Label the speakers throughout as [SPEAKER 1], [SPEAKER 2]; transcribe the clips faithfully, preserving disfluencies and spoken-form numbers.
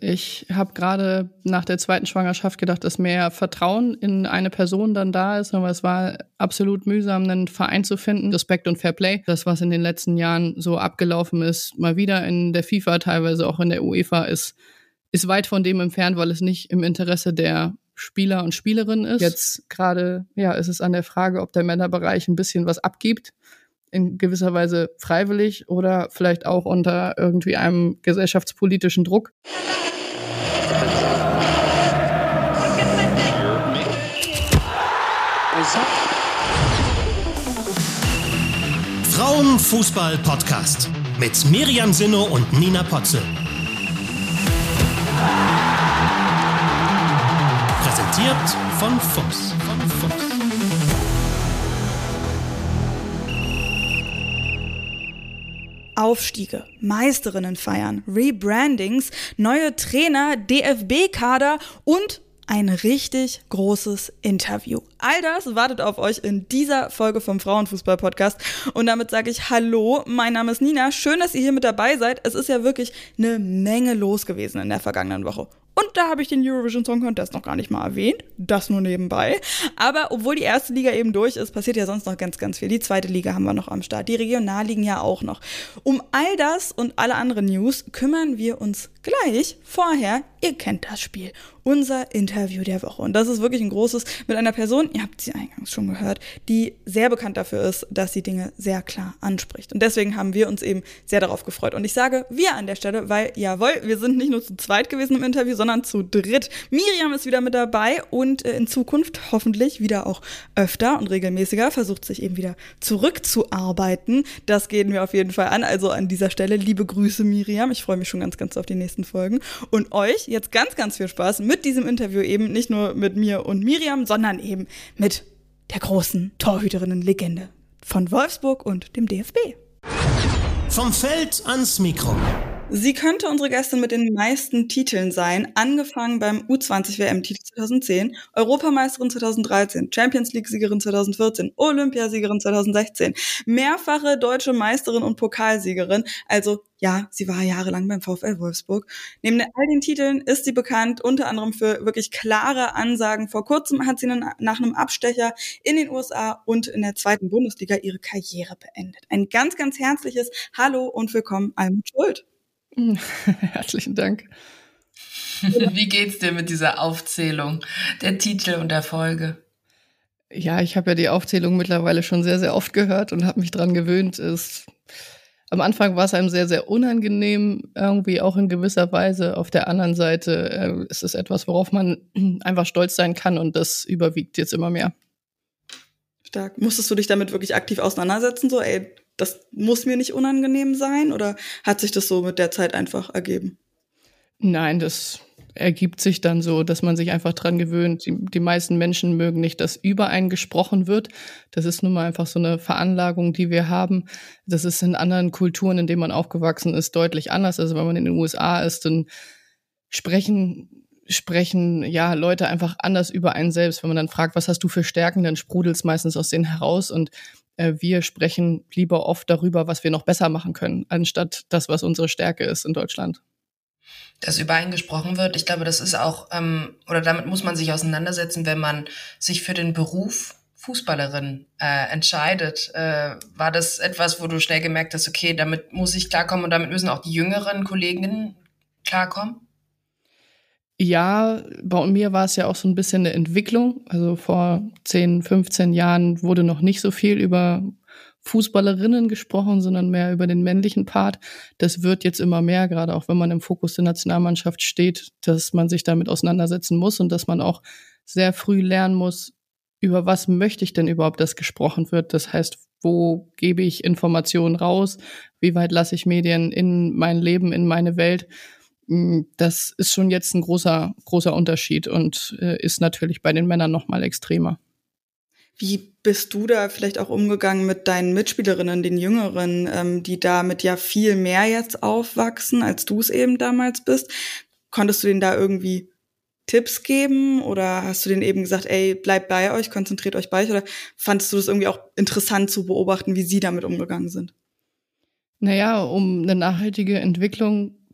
[SPEAKER 1] Ich habe gerade nach der zweiten Schwangerschaft gedacht, dass mehr Vertrauen in eine Person dann da ist. Aber es war absolut mühsam, einen Verein zu finden. Respekt und Fairplay. Das, was in den letzten Jahren so abgelaufen ist, mal wieder in der FIFA, teilweise auch in der UEFA, ist, ist weit von dem entfernt, weil es nicht im Interesse der Spieler und Spielerinnen ist. Jetzt gerade ja, ist es an der Frage, ob der Männerbereich ein bisschen was abgibt. In gewisser Weise freiwillig oder vielleicht auch unter irgendwie einem gesellschaftspolitischen Druck.
[SPEAKER 2] Frauenfußball-Podcast mit Miriam Sinno und Nina Potzel. Präsentiert von Fuchs. Von Fuchs.
[SPEAKER 3] Aufstiege, Meisterinnen feiern, Rebrandings, neue Trainer, D F B-Kader und ein richtig großes Interview. All das wartet auf euch in dieser Folge vom Frauenfußball-Podcast. Und damit sage ich Hallo, mein Name ist Nina. Schön, dass ihr hier mit dabei seid. Es ist ja wirklich eine Menge los gewesen in der vergangenen Woche. Und da habe ich den Eurovision Song Contest noch gar nicht mal erwähnt. Das nur nebenbei. Aber obwohl die erste Liga eben durch ist, passiert ja sonst noch ganz, ganz viel. Die zweite Liga haben wir noch am Start. Die Regionalligen ja auch noch. Um all das und alle anderen News kümmern wir uns gleich. Vorher, ihr kennt das Spiel. Unser Interview der Woche. Und das ist wirklich ein großes mit einer Person, ihr habt sie eingangs schon gehört, die sehr bekannt dafür ist, dass sie Dinge sehr klar anspricht. Und deswegen haben wir uns eben sehr darauf gefreut. Und ich sage wir an der Stelle, weil, jawohl, wir sind nicht nur zu zweit gewesen im Interview, sondern zu dritt. Miriam ist wieder mit dabei und in Zukunft hoffentlich wieder auch öfter und regelmäßiger versucht sich eben wieder zurückzuarbeiten. Das gehen wir auf jeden Fall an. Also an dieser Stelle liebe Grüße, Miriam. Ich freue mich schon ganz, ganz auf die nächsten Folgen. Und euch jetzt ganz, ganz viel Spaß mit diesem Interview eben, nicht nur mit mir und Miriam, sondern eben mit der großen Torhüterinnen-Legende von Wolfsburg und dem D F B.
[SPEAKER 2] Vom Feld ans Mikro.
[SPEAKER 3] Sie könnte unsere Gästin mit den meisten Titeln sein, angefangen beim U zwanzig W M-Titel zweitausendzehn, Europameisterin zweitausenddreizehn, Champions League-Siegerin zweitausendvierzehn, Olympiasiegerin zweitausendsechzehn, mehrfache deutsche Meisterin und Pokalsiegerin. Also ja, sie war jahrelang beim VfL Wolfsburg. Neben all den Titeln ist sie bekannt, unter anderem für wirklich klare Ansagen. Vor kurzem hat sie nach einem Abstecher in den U S A und in der zweiten Bundesliga ihre Karriere beendet. Ein ganz, ganz herzliches Hallo und willkommen, Almut Schuld.
[SPEAKER 1] Herzlichen Dank.
[SPEAKER 4] Wie geht's dir mit dieser Aufzählung der Titel und Erfolge?
[SPEAKER 1] Ja, ich habe ja die Aufzählung mittlerweile schon sehr, sehr oft gehört und habe mich dran gewöhnt. Es, am Anfang war es einem sehr, sehr unangenehm, irgendwie auch in gewisser Weise. Auf der anderen Seite äh, ist es etwas, worauf man einfach stolz sein kann und das überwiegt jetzt immer mehr.
[SPEAKER 3] Stark. Musstest du dich damit wirklich aktiv auseinandersetzen? So, ey, das muss mir nicht unangenehm sein? Oder hat sich das so mit der Zeit einfach ergeben?
[SPEAKER 1] Nein, das ergibt sich dann so, dass man sich einfach dran gewöhnt. Die, die meisten Menschen mögen nicht, dass über einen gesprochen wird. Das ist nun mal einfach so eine Veranlagung, die wir haben. Das ist in anderen Kulturen, in denen man aufgewachsen ist, deutlich anders. Also wenn man in den U S A ist, dann sprechen sprechen ja Leute einfach anders über einen selbst. Wenn man dann fragt, was hast du für Stärken, dann sprudelt es meistens aus denen heraus. Und äh, wir sprechen lieber oft darüber, was wir noch besser machen können, anstatt das, was unsere Stärke ist in Deutschland.
[SPEAKER 4] Dass über einen gesprochen wird, ich glaube, das ist auch, ähm, oder damit muss man sich auseinandersetzen, wenn man sich für den Beruf Fußballerin äh, entscheidet. Äh, war das etwas, wo du schnell gemerkt hast, okay, damit muss ich klarkommen und damit müssen auch die jüngeren Kolleginnen klarkommen?
[SPEAKER 1] Ja, bei mir war es ja auch so ein bisschen eine Entwicklung. Also vor zehn, fünfzehn Jahren wurde noch nicht so viel über Fußballerinnen gesprochen, sondern mehr über den männlichen Part. Das wird jetzt immer mehr, gerade auch wenn man im Fokus der Nationalmannschaft steht, dass man sich damit auseinandersetzen muss und dass man auch sehr früh lernen muss, über was möchte ich denn überhaupt, dass gesprochen wird. Das heißt, wo gebe ich Informationen raus? Wie weit lasse ich Medien in mein Leben, in meine Welt? Das ist schon jetzt ein großer, großer Unterschied und äh, ist natürlich bei den Männern noch mal extremer.
[SPEAKER 3] Wie bist du da vielleicht auch umgegangen mit deinen Mitspielerinnen, den Jüngeren, ähm, die damit ja viel mehr jetzt aufwachsen, als du es eben damals bist? Konntest du denen da irgendwie Tipps geben oder hast du denen eben gesagt, ey, bleibt bei euch, konzentriert euch bei euch? Oder fandest du das irgendwie auch interessant zu beobachten, wie sie damit umgegangen sind?
[SPEAKER 1] Naja, um eine nachhaltige Entwicklung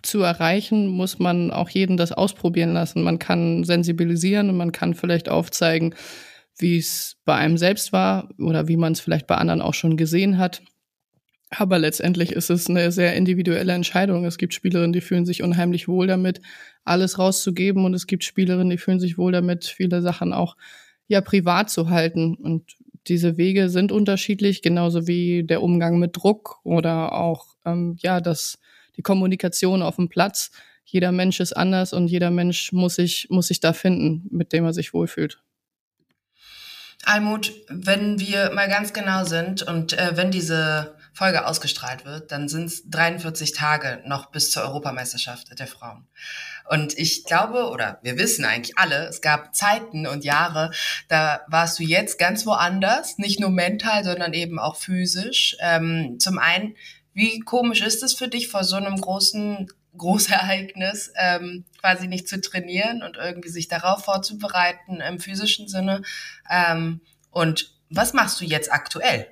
[SPEAKER 1] zu erreichen, muss man auch jeden das ausprobieren lassen. Man kann sensibilisieren und man kann vielleicht aufzeigen, wie es bei einem selbst war oder wie man es vielleicht bei anderen auch schon gesehen hat. Aber letztendlich ist es eine sehr individuelle Entscheidung. Es gibt Spielerinnen, die fühlen sich unheimlich wohl damit, alles rauszugeben. Und es gibt Spielerinnen, die fühlen sich wohl damit, viele Sachen auch ja privat zu halten. Und diese Wege sind unterschiedlich, genauso wie der Umgang mit Druck oder auch ähm, ja das die Kommunikation auf dem Platz. Jeder Mensch ist anders und jeder Mensch muss sich muss sich da finden, mit dem er sich wohlfühlt.
[SPEAKER 4] Almut, wenn wir mal ganz genau sind und äh, wenn diese Folge ausgestrahlt wird, dann sind es dreiundvierzig Tage noch bis zur Europameisterschaft der Frauen. Und ich glaube, oder wir wissen eigentlich alle, es gab Zeiten und Jahre, da warst du jetzt ganz woanders, nicht nur mental, sondern eben auch physisch. Ähm, zum einen, wie komisch ist es für dich, vor so einem großen Großereignis ähm, quasi nicht zu trainieren und irgendwie sich darauf vorzubereiten im physischen Sinne? Ähm, und was machst du jetzt aktuell?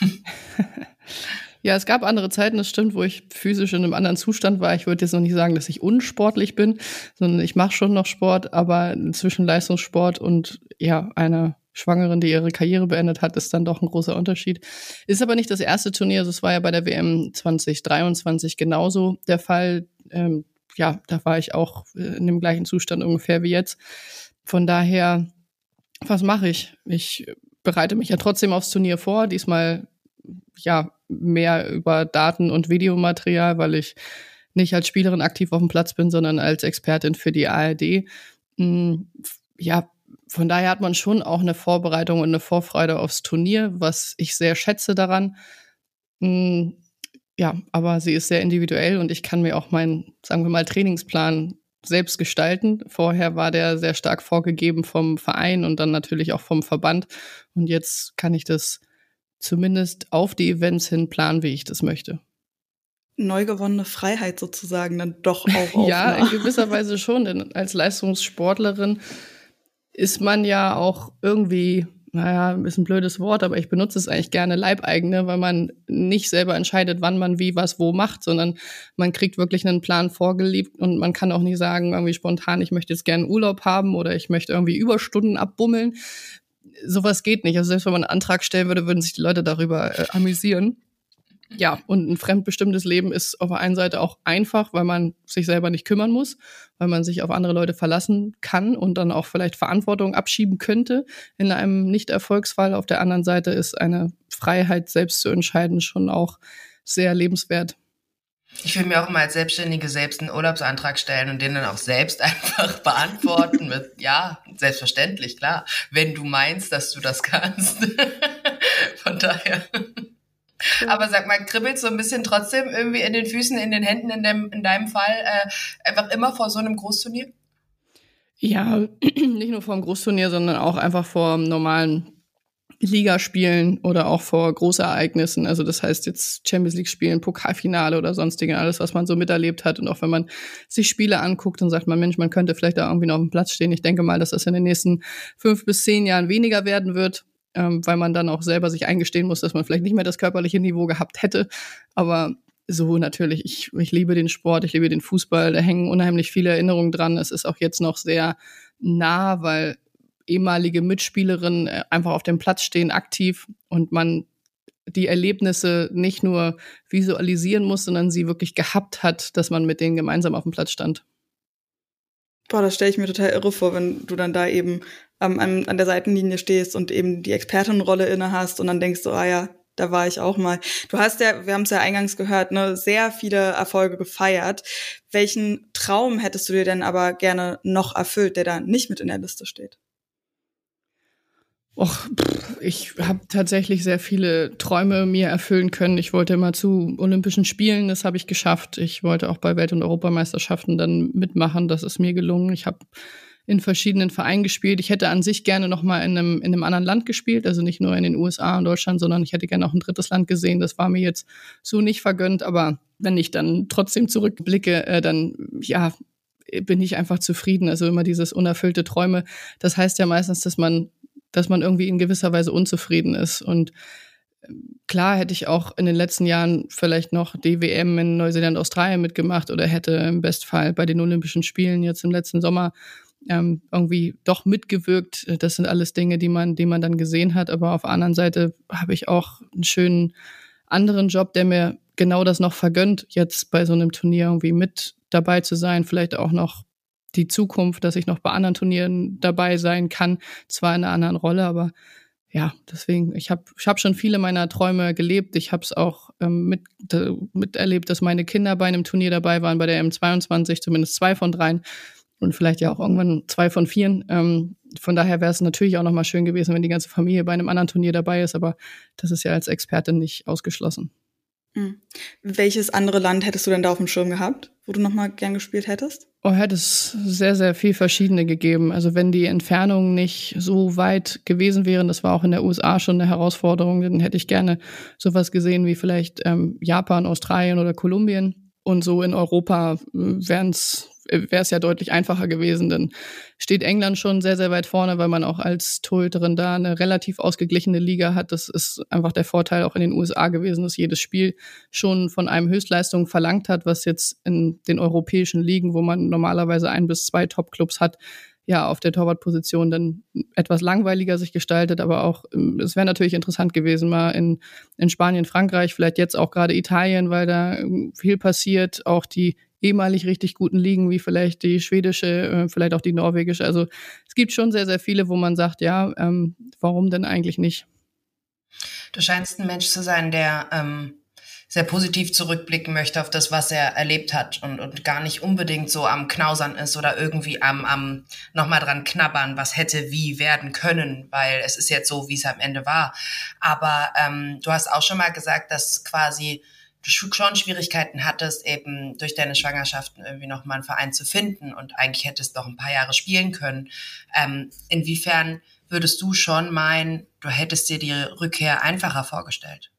[SPEAKER 1] Ja, es gab andere Zeiten, das stimmt, wo ich physisch in einem anderen Zustand war. Ich würde jetzt noch nicht sagen, dass ich unsportlich bin, sondern ich mache schon noch Sport, aber zwischen Leistungssport und ja einer Schwangeren, die ihre Karriere beendet hat, ist dann doch ein großer Unterschied. Ist aber nicht das erste Turnier, also es war ja bei der W M zwanzig dreiundzwanzig genauso der Fall. Ähm, ja, da war ich auch in dem gleichen Zustand ungefähr wie jetzt. Von daher, was mache ich? Ich bereite mich ja trotzdem aufs Turnier vor, diesmal ja mehr über Daten und Videomaterial, weil ich nicht als Spielerin aktiv auf dem Platz bin, sondern als Expertin für die A R D. Ja, von daher hat man schon auch eine Vorbereitung und eine Vorfreude aufs Turnier, was ich sehr schätze daran. Ja, aber sie ist sehr individuell und ich kann mir auch meinen, sagen wir mal, Trainingsplan selbst gestalten. Vorher war der sehr stark vorgegeben vom Verein und dann natürlich auch vom Verband. Und jetzt kann ich das zumindest auf die Events hin planen, wie ich das möchte.
[SPEAKER 3] Neu gewonnene Freiheit sozusagen dann doch auch auf.
[SPEAKER 1] Ja, in gewisser Weise schon, denn als Leistungssportlerin ist man ja auch irgendwie, naja, ist ein blödes Wort, aber ich benutze es eigentlich gerne, Leibeigene, weil man nicht selber entscheidet, wann man wie, was, wo macht, sondern man kriegt wirklich einen Plan vorgelegt und man kann auch nicht sagen, irgendwie spontan, ich möchte jetzt gerne Urlaub haben oder ich möchte irgendwie Überstunden abbummeln. Sowas geht nicht. Also selbst wenn man einen Antrag stellen würde, würden sich die Leute darüber äh, amüsieren. Ja, und ein fremdbestimmtes Leben ist auf der einen Seite auch einfach, weil man sich selber nicht kümmern muss, weil man sich auf andere Leute verlassen kann und dann auch vielleicht Verantwortung abschieben könnte in einem Nicht-Erfolgsfall. Auf der anderen Seite ist eine Freiheit, selbst zu entscheiden, schon auch sehr lebenswert.
[SPEAKER 4] Ich will mir auch immer als Selbstständige selbst einen Urlaubsantrag stellen und den dann auch selbst einfach beantworten mit, ja, selbstverständlich, klar, wenn du meinst, dass du das kannst. Von daher. Aber sag mal, kribbelt so ein bisschen trotzdem irgendwie in den Füßen, in den Händen in, dem, in deinem Fall äh, einfach immer vor so einem Großturnier?
[SPEAKER 1] Ja, nicht nur vor einem Großturnier, sondern auch einfach vor einem normalen Ligaspielen oder auch vor Großereignissen. Also das heißt jetzt Champions League spielen, Pokalfinale oder sonstige, alles, was man so miterlebt hat. Und auch wenn man sich Spiele anguckt, dann sagt man, Mensch, man könnte vielleicht da irgendwie noch auf dem Platz stehen. Ich denke mal, dass das in den nächsten fünf bis zehn Jahren weniger werden wird, ähm, weil man dann auch selber sich eingestehen muss, dass man vielleicht nicht mehr das körperliche Niveau gehabt hätte. Aber so natürlich, ich, ich liebe den Sport, ich liebe den Fußball, da hängen unheimlich viele Erinnerungen dran. Es ist auch jetzt noch sehr nah, weil ehemalige Mitspielerinnen einfach auf dem Platz stehen, aktiv und man die Erlebnisse nicht nur visualisieren muss, sondern sie wirklich gehabt hat, dass man mit denen gemeinsam auf dem Platz stand.
[SPEAKER 3] Boah, das stelle ich mir total irre vor, wenn du dann da eben ähm, an, an der Seitenlinie stehst und eben die Expertenrolle inne hast und dann denkst du, ah ja, da war ich auch mal. Du hast ja, wir haben es ja eingangs gehört, ne, sehr viele Erfolge gefeiert. Welchen Traum hättest du dir denn aber gerne noch erfüllt, der da nicht mit in der Liste steht?
[SPEAKER 1] Och, ich habe tatsächlich sehr viele Träume mir erfüllen können. Ich wollte immer zu Olympischen Spielen, das habe ich geschafft. Ich wollte auch bei Welt- und Europameisterschaften dann mitmachen, das ist mir gelungen. Ich habe in verschiedenen Vereinen gespielt. Ich hätte an sich gerne noch mal in einem, in einem anderen Land gespielt, also nicht nur in den U S A und Deutschland, sondern ich hätte gerne auch ein drittes Land gesehen. Das war mir jetzt so nicht vergönnt, aber wenn ich dann trotzdem zurückblicke, äh, dann ja, bin ich einfach zufrieden. Also immer dieses unerfüllte Träume. Das heißt ja meistens, dass man dass man irgendwie in gewisser Weise unzufrieden ist. Und klar hätte ich auch in den letzten Jahren vielleicht noch die W M in Neuseeland, Australien mitgemacht oder hätte im Bestfall bei den Olympischen Spielen jetzt im letzten Sommer ähm, irgendwie doch mitgewirkt. Das sind alles Dinge, die man, die man dann gesehen hat. Aber auf der anderen Seite habe ich auch einen schönen anderen Job, der mir genau das noch vergönnt, jetzt bei so einem Turnier irgendwie mit dabei zu sein. Vielleicht auch noch die Zukunft, dass ich noch bei anderen Turnieren dabei sein kann. Zwar in einer anderen Rolle, aber ja, deswegen, ich habe ich hab schon viele meiner Träume gelebt. Ich habe es auch ähm, mit, äh, miterlebt, dass meine Kinder bei einem Turnier dabei waren, bei der M zweiundzwanzig, zumindest zwei von dreien und vielleicht ja auch irgendwann zwei von vieren. Ähm, von daher wäre es natürlich auch nochmal schön gewesen, wenn die ganze Familie bei einem anderen Turnier dabei ist, aber das ist ja als Expertin nicht ausgeschlossen.
[SPEAKER 3] Mhm. Welches andere Land hättest du denn da auf dem Schirm gehabt, wo du nochmal gern gespielt hättest?
[SPEAKER 1] Oh, hätte es sehr, sehr viel verschiedene gegeben. Also wenn die Entfernungen nicht so weit gewesen wären, das war auch in der U S A schon eine Herausforderung, dann hätte ich gerne sowas gesehen wie vielleicht ähm, Japan, Australien oder Kolumbien. Und so in Europa wären es wäre es ja deutlich einfacher gewesen, denn steht England schon sehr, sehr weit vorne, weil man auch als Torhüterin da eine relativ ausgeglichene Liga hat. Das ist einfach der Vorteil auch in den U S A gewesen, dass jedes Spiel schon von einem Höchstleistung verlangt hat, was jetzt in den europäischen Ligen, wo man normalerweise ein bis zwei Top-Clubs hat, ja auf der Torwartposition dann etwas langweiliger sich gestaltet, aber auch, es wäre natürlich interessant gewesen, mal in, in Spanien, Frankreich, vielleicht jetzt auch gerade Italien, weil da viel passiert, auch die ehemalig richtig guten Ligen, wie vielleicht die schwedische, vielleicht auch die norwegische. Also es gibt schon sehr, sehr viele, wo man sagt, ja, ähm, warum denn eigentlich nicht?
[SPEAKER 4] Du scheinst ein Mensch zu sein, der ähm, sehr positiv zurückblicken möchte auf das, was er erlebt hat und, und gar nicht unbedingt so am Knausern ist oder irgendwie am, am nochmal dran knabbern, was hätte wie werden können, weil es ist jetzt so, wie es am Ende war. Aber ähm, du hast auch schon mal gesagt, dass quasi du schon Schwierigkeiten hattest, eben durch deine Schwangerschaften irgendwie nochmal einen Verein zu finden und eigentlich hättest noch ein paar Jahre spielen können. Ähm, inwiefern würdest du schon meinen, du hättest dir die Rückkehr einfacher vorgestellt?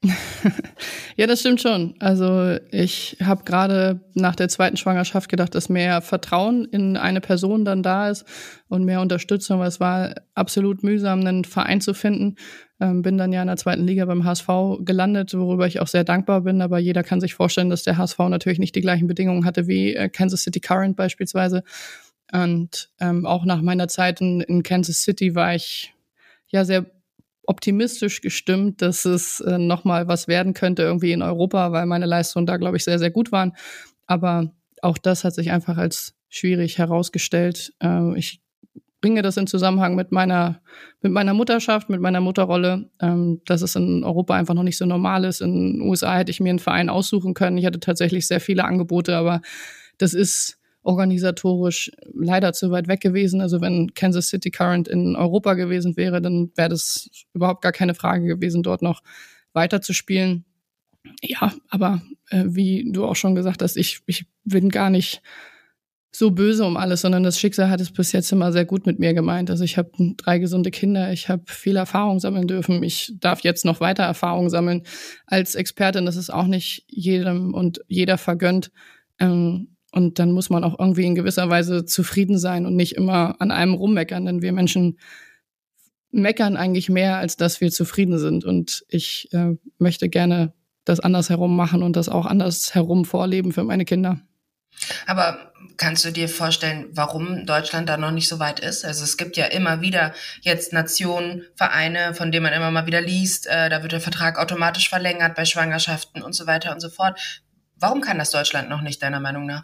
[SPEAKER 1] Ja, das stimmt schon. Also ich habe gerade nach der zweiten Schwangerschaft gedacht, dass mehr Vertrauen in eine Person dann da ist und mehr Unterstützung, weil es war absolut mühsam, einen Verein zu finden. Ähm, bin dann ja in der zweiten Liga beim H S V gelandet, worüber ich auch sehr dankbar bin. Aber jeder kann sich vorstellen, dass der H S V natürlich nicht die gleichen Bedingungen hatte wie äh, Kansas City Current beispielsweise. Und ähm, auch nach meiner Zeit in, in Kansas City war ich ja sehr optimistisch gestimmt, dass es äh, nochmal was werden könnte irgendwie in Europa, weil meine Leistungen da, glaube ich, sehr, sehr gut waren. Aber auch das hat sich einfach als schwierig herausgestellt. Äh, ich bringe das in Zusammenhang mit meiner mit meiner Mutterschaft, mit meiner Mutterrolle, ähm, dass es in Europa einfach noch nicht so normal ist. In den U S A hätte ich mir einen Verein aussuchen können. Ich hatte tatsächlich sehr viele Angebote, aber das ist organisatorisch leider zu weit weg gewesen. Also wenn Kansas City Current in Europa gewesen wäre, dann wäre das überhaupt gar keine Frage gewesen, dort noch weiter zu spielen. Ja, aber äh, wie du auch schon gesagt hast, ich, ich bin gar nicht so böse um alles, sondern das Schicksal hat es bis jetzt immer sehr gut mit mir gemeint. Also ich habe drei gesunde Kinder, ich habe viel Erfahrung sammeln dürfen. Ich darf jetzt noch weiter Erfahrung sammeln als Expertin. Das ist auch nicht jedem und jeder vergönnt. Ähm, Und dann muss man auch irgendwie in gewisser Weise zufrieden sein und nicht immer an einem rummeckern, denn wir Menschen meckern eigentlich mehr, als dass wir zufrieden sind. Und ich äh, möchte gerne das andersherum machen und das auch andersherum vorleben für meine Kinder.
[SPEAKER 4] Aber kannst du dir vorstellen, warum Deutschland da noch nicht so weit ist? Also es gibt ja immer wieder jetzt Nationen, Vereine, von denen man immer mal wieder liest, äh, da wird der Vertrag automatisch verlängert bei Schwangerschaften und so weiter und so fort. Warum kann das Deutschland noch nicht, deiner Meinung nach?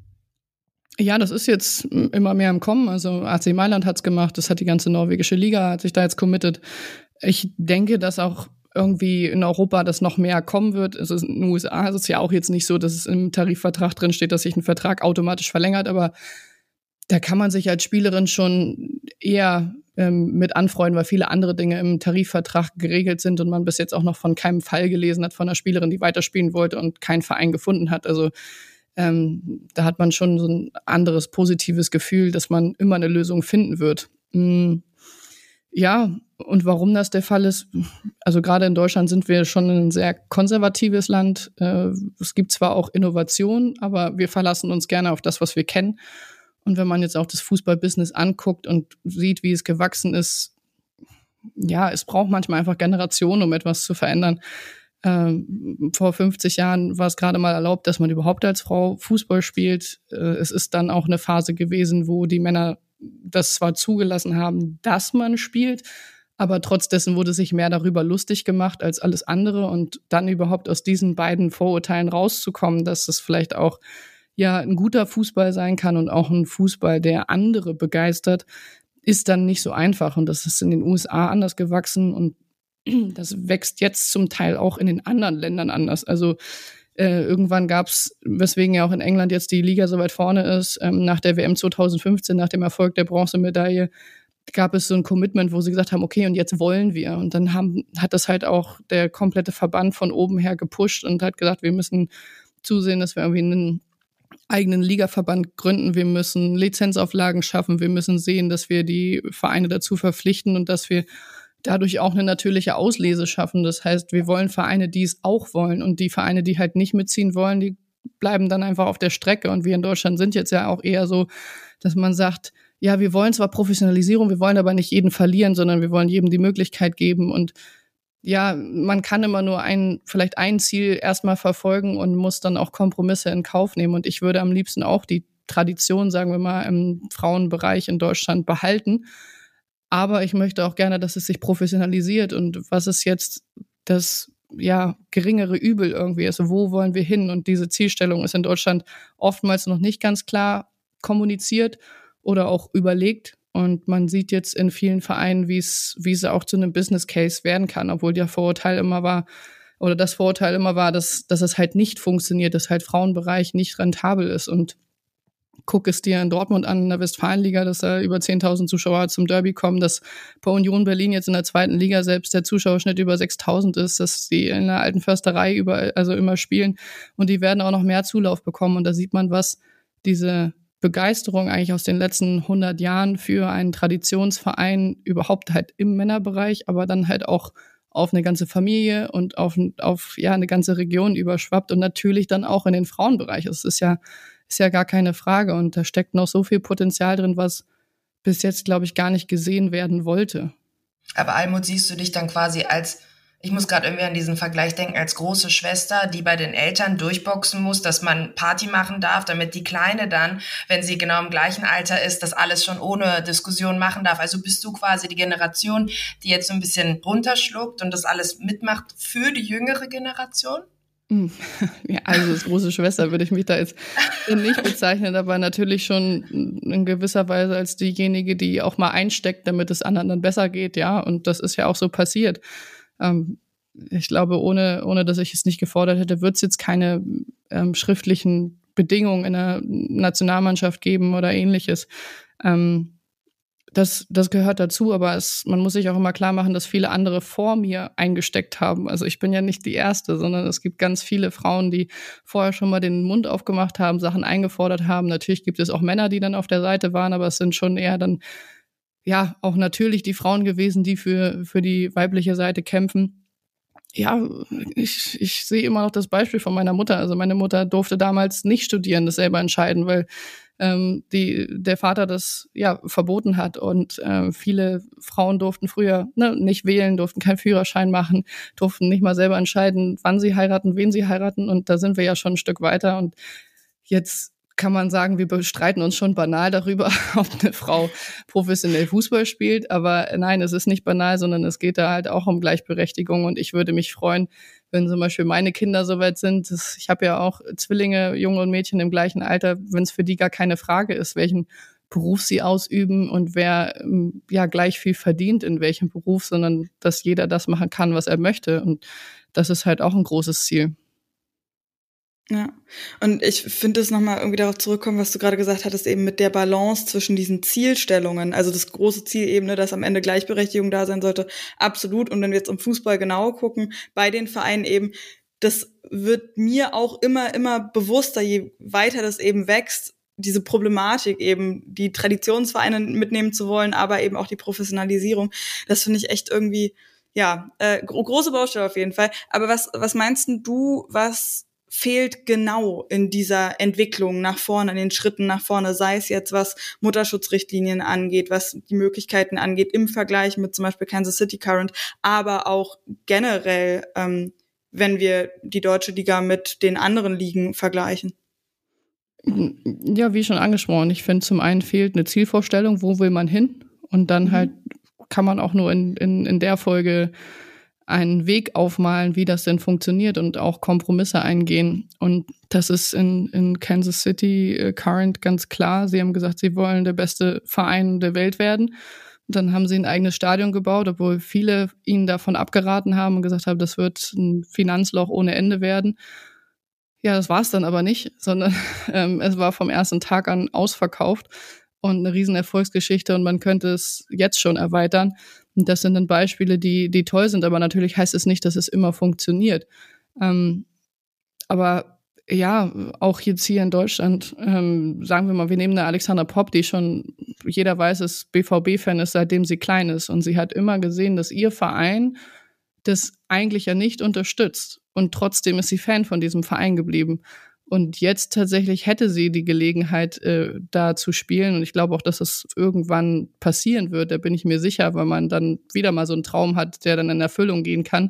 [SPEAKER 1] Ja, das ist jetzt immer mehr im Kommen. Also A C Mailand hat's gemacht, das hat die ganze norwegische Liga, hat sich da jetzt committed. Ich denke, dass auch irgendwie in Europa das noch mehr kommen wird. Also in den U S A ist es ja auch jetzt nicht so, dass es im Tarifvertrag drin steht, dass sich ein Vertrag automatisch verlängert, aber da kann man sich als Spielerin schon eher ähm, mit anfreuen, weil viele andere Dinge im Tarifvertrag geregelt sind und man bis jetzt auch noch von keinem Fall gelesen hat von einer Spielerin, die weiterspielen wollte und keinen Verein gefunden hat. Also Ähm, da hat man schon so ein anderes positives Gefühl, dass man immer eine Lösung finden wird. Mhm. Ja, und warum das der Fall ist, also gerade in Deutschland sind wir schon ein sehr konservatives Land. Äh, es gibt zwar auch Innovation, aber wir verlassen uns gerne auf das, was wir kennen. Und wenn man jetzt auch das Fußballbusiness anguckt und sieht, wie es gewachsen ist, ja, es braucht manchmal einfach Generationen, um etwas zu verändern. Ähm, vor fünfzig Jahren war es gerade mal erlaubt, dass man überhaupt als Frau Fußball spielt. Äh, es ist dann auch eine Phase gewesen, wo die Männer das zwar zugelassen haben, dass man spielt, aber trotz dessen wurde sich mehr darüber lustig gemacht als alles andere. Und dann überhaupt aus diesen beiden Vorurteilen rauszukommen, dass es vielleicht auch ja ein guter Fußball sein kann und auch ein Fußball, der andere begeistert, ist dann nicht so einfach. Und das ist in den U S A anders gewachsen und das wächst jetzt zum Teil auch in den anderen Ländern anders. Also äh, irgendwann gab's, weswegen ja auch in England jetzt die Liga so weit vorne ist, ähm, nach der W M zwanzig fünfzehn, nach dem Erfolg der Bronzemedaille, gab es so ein Commitment, wo sie gesagt haben, okay, und jetzt wollen wir. Und dann haben, hat das halt auch der komplette Verband von oben her gepusht und hat gesagt, wir müssen zusehen, dass wir irgendwie einen eigenen Ligaverband gründen, wir müssen Lizenzauflagen schaffen, wir müssen sehen, dass wir die Vereine dazu verpflichten und dass wir dadurch auch eine natürliche Auslese schaffen. Das heißt, wir wollen Vereine, die es auch wollen, und die Vereine, die halt nicht mitziehen wollen, die bleiben dann einfach auf der Strecke. Und wir in Deutschland sind jetzt ja auch eher so, dass man sagt, ja, wir wollen zwar Professionalisierung, wir wollen aber nicht jeden verlieren, sondern wir wollen jedem die Möglichkeit geben. Und ja, man kann immer nur ein, vielleicht ein Ziel erstmal verfolgen und muss dann auch Kompromisse in Kauf nehmen. Und ich würde am liebsten auch die Tradition, sagen wir mal, im Frauenbereich in Deutschland behalten. Aber ich möchte auch gerne, dass es sich professionalisiert. Und was ist jetzt das ja geringere Übel irgendwie ist? Wo wollen wir hin? Und diese Zielstellung ist in Deutschland oftmals noch nicht ganz klar kommuniziert oder auch überlegt. Und man sieht jetzt in vielen Vereinen, wie es, wie es auch zu einem Business Case werden kann, obwohl der Vorurteil immer war, oder das Vorurteil immer war, dass, dass es halt nicht funktioniert, dass halt Frauenbereich nicht rentabel ist. Und guck es dir in Dortmund an, in der Westfalenliga, dass da über zehntausend Zuschauer zum Derby kommen, dass bei Union Berlin jetzt in der zweiten Liga selbst der Zuschauerschnitt über sechstausend ist, dass die in der alten Försterei überall, also immer spielen. Und die werden auch noch mehr Zulauf bekommen. Und da sieht man, was diese Begeisterung eigentlich aus den letzten hundert Jahren für einen Traditionsverein überhaupt halt im Männerbereich, aber dann halt auch auf eine ganze Familie und auf, auf ja eine ganze Region überschwappt und natürlich dann auch in den Frauenbereich. Es ist ja, ist ja gar keine Frage und da steckt noch so viel Potenzial drin, was bis jetzt, glaube ich, gar nicht gesehen werden wollte.
[SPEAKER 4] Aber Almut, siehst du dich dann quasi als, ich muss gerade irgendwie an diesen Vergleich denken, als große Schwester, die bei den Eltern durchboxen muss, dass man Party machen darf, damit die Kleine dann, wenn sie genau im gleichen Alter ist, das alles schon ohne Diskussion machen darf. Also bist du quasi die Generation, die jetzt so ein bisschen runterschluckt und das alles mitmacht für die jüngere Generation?
[SPEAKER 1] Ja, also als große Schwester würde ich mich da jetzt nicht bezeichnen, aber natürlich schon in gewisser Weise als diejenige, die auch mal einsteckt, damit es anderen dann besser geht, ja. Und das ist ja auch so passiert. Ähm, ich glaube, ohne, ohne dass ich es nicht gefordert hätte, wird es jetzt keine ähm, schriftlichen Bedingungen in der Nationalmannschaft geben oder ähnliches. Ähm, das, das gehört dazu, aber es, man muss sich auch immer klar machen, dass viele andere vor mir eingesteckt haben. Also ich bin ja nicht die Erste, sondern es gibt ganz viele Frauen, die vorher schon mal den Mund aufgemacht haben, Sachen eingefordert haben. Natürlich gibt es auch Männer, die dann auf der Seite waren, aber es sind schon eher dann ja auch natürlich die Frauen gewesen, die für für die weibliche Seite kämpfen. Ja, ich ich sehe immer noch das Beispiel von meiner Mutter. Also meine Mutter durfte damals nicht studieren, das selber entscheiden, weil ähm, die der Vater das ja verboten hat und äh, viele Frauen durften früher ne, nicht wählen, durften keinen Führerschein machen, durften nicht mal selber entscheiden, wann sie heiraten, wen sie heiraten und da sind wir ja schon ein Stück weiter und jetzt kann man sagen, wir bestreiten uns schon banal darüber, ob eine Frau professionell Fußball spielt. Aber nein, es ist nicht banal, sondern es geht da halt auch um Gleichberechtigung. Und ich würde mich freuen, wenn zum Beispiel meine Kinder soweit sind. Das, ich habe ja auch Zwillinge, Junge und Mädchen im gleichen Alter, wenn es für die gar keine Frage ist, welchen Beruf sie ausüben und wer ja gleich viel verdient in welchem Beruf, sondern dass jeder das machen kann, was er möchte. Und das ist halt auch ein großes Ziel.
[SPEAKER 3] Ja, und ich finde es nochmal irgendwie darauf zurückkommen, was du gerade gesagt hattest, eben mit der Balance zwischen diesen Zielstellungen, also das große Ziel eben, ne, dass am Ende Gleichberechtigung da sein sollte, absolut. Und wenn wir jetzt im Fußball genau gucken, bei den Vereinen eben, das wird mir auch immer, immer bewusster, je weiter das eben wächst, diese Problematik eben, die Traditionsvereine mitnehmen zu wollen, aber eben auch die Professionalisierung. Das finde ich echt irgendwie, ja, äh, gro- große Baustelle auf jeden Fall. Aber was, was meinst denn du, was fehlt genau in dieser Entwicklung nach vorne, in den Schritten nach vorne, sei es jetzt was Mutterschutzrichtlinien angeht, was die Möglichkeiten angeht im Vergleich mit zum Beispiel Kansas City Current, aber auch generell, ähm, wenn wir die deutsche Liga mit den anderen Ligen vergleichen?
[SPEAKER 1] Ja, wie schon angesprochen, ich finde, zum einen fehlt eine Zielvorstellung, wo will man hin? Und dann mhm. halt kann man auch nur in, in, in der Folge einen Weg aufmalen, wie das denn funktioniert und auch Kompromisse eingehen. Und das ist in, in Kansas City Current ganz klar. Sie haben gesagt, sie wollen der beste Verein der Welt werden. Und dann haben sie ein eigenes Stadion gebaut, obwohl viele ihnen davon abgeraten haben und gesagt haben, das wird ein Finanzloch ohne Ende werden. Ja, das war es dann aber nicht, sondern ähm, es war vom ersten Tag an ausverkauft und eine riesen Erfolgsgeschichte und man könnte es jetzt schon erweitern. Und das sind dann Beispiele, die die toll sind, aber natürlich heißt es nicht, dass es immer funktioniert. Ähm, aber ja, auch jetzt hier in Deutschland, ähm, sagen wir mal, wir nehmen eine Alexandra Popp, die schon, jeder weiß, dass B V B-Fan ist, seitdem sie klein ist. Und sie hat immer gesehen, dass ihr Verein das eigentlich ja nicht unterstützt. Und trotzdem ist sie Fan von diesem Verein geblieben. Und jetzt tatsächlich hätte sie die Gelegenheit, äh, da zu spielen. Und ich glaube auch, dass das irgendwann passieren wird. Da bin ich mir sicher, weil man dann wieder mal so einen Traum hat, der dann in Erfüllung gehen kann.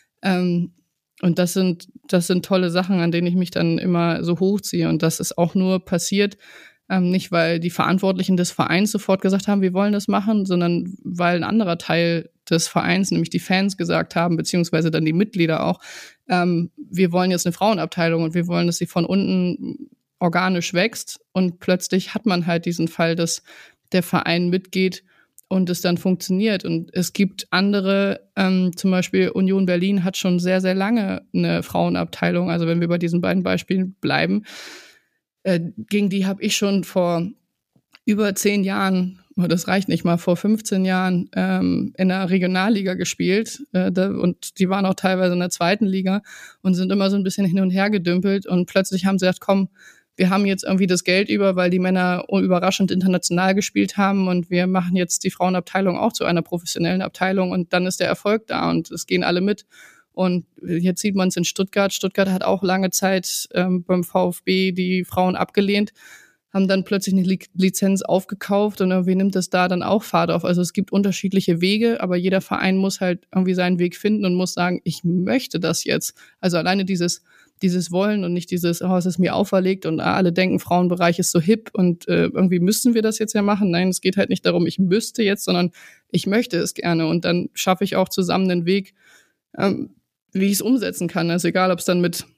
[SPEAKER 1] Ähm, und das sind, das sind tolle Sachen, an denen ich mich dann immer so hochziehe. Und das ist auch nur passiert, ähm, nicht weil die Verantwortlichen des Vereins sofort gesagt haben, wir wollen das machen, sondern weil ein anderer Teil des Vereins, nämlich die Fans, gesagt haben, beziehungsweise dann die Mitglieder auch, ähm, wir wollen jetzt eine Frauenabteilung und wir wollen, dass sie von unten organisch wächst. Und plötzlich hat man halt diesen Fall, dass der Verein mitgeht und es dann funktioniert. Und es gibt andere, ähm, zum Beispiel Union Berlin hat schon sehr, sehr lange eine Frauenabteilung. Also wenn wir bei diesen beiden Beispielen bleiben, äh, gegen die habe ich schon vor über zehn Jahren, das reicht nicht mal, vor fünfzehn Jahren ähm, in der Regionalliga gespielt äh, da, und die waren auch teilweise in der zweiten Liga und sind immer so ein bisschen hin und her gedümpelt und plötzlich haben sie gesagt, komm, wir haben jetzt irgendwie das Geld über, weil die Männer überraschend international gespielt haben und wir machen jetzt die Frauenabteilung auch zu einer professionellen Abteilung und dann ist der Erfolg da und es gehen alle mit. Und jetzt sieht man es in Stuttgart. Stuttgart hat auch lange Zeit ähm, beim VfB die Frauen abgelehnt, haben dann plötzlich eine Lizenz aufgekauft und irgendwie nimmt es da dann auch Fahrt auf. Also es gibt unterschiedliche Wege, aber jeder Verein muss halt irgendwie seinen Weg finden und muss sagen, ich möchte das jetzt. Also alleine dieses dieses Wollen und nicht dieses, oh, es ist mir auferlegt und ah, alle denken, Frauenbereich ist so hip und äh, irgendwie müssen wir das jetzt ja machen. Nein, es geht halt nicht darum, ich müsste jetzt, sondern ich möchte es gerne und dann schaffe ich auch zusammen einen Weg, ähm, wie ich es umsetzen kann. Also egal, ob es dann mit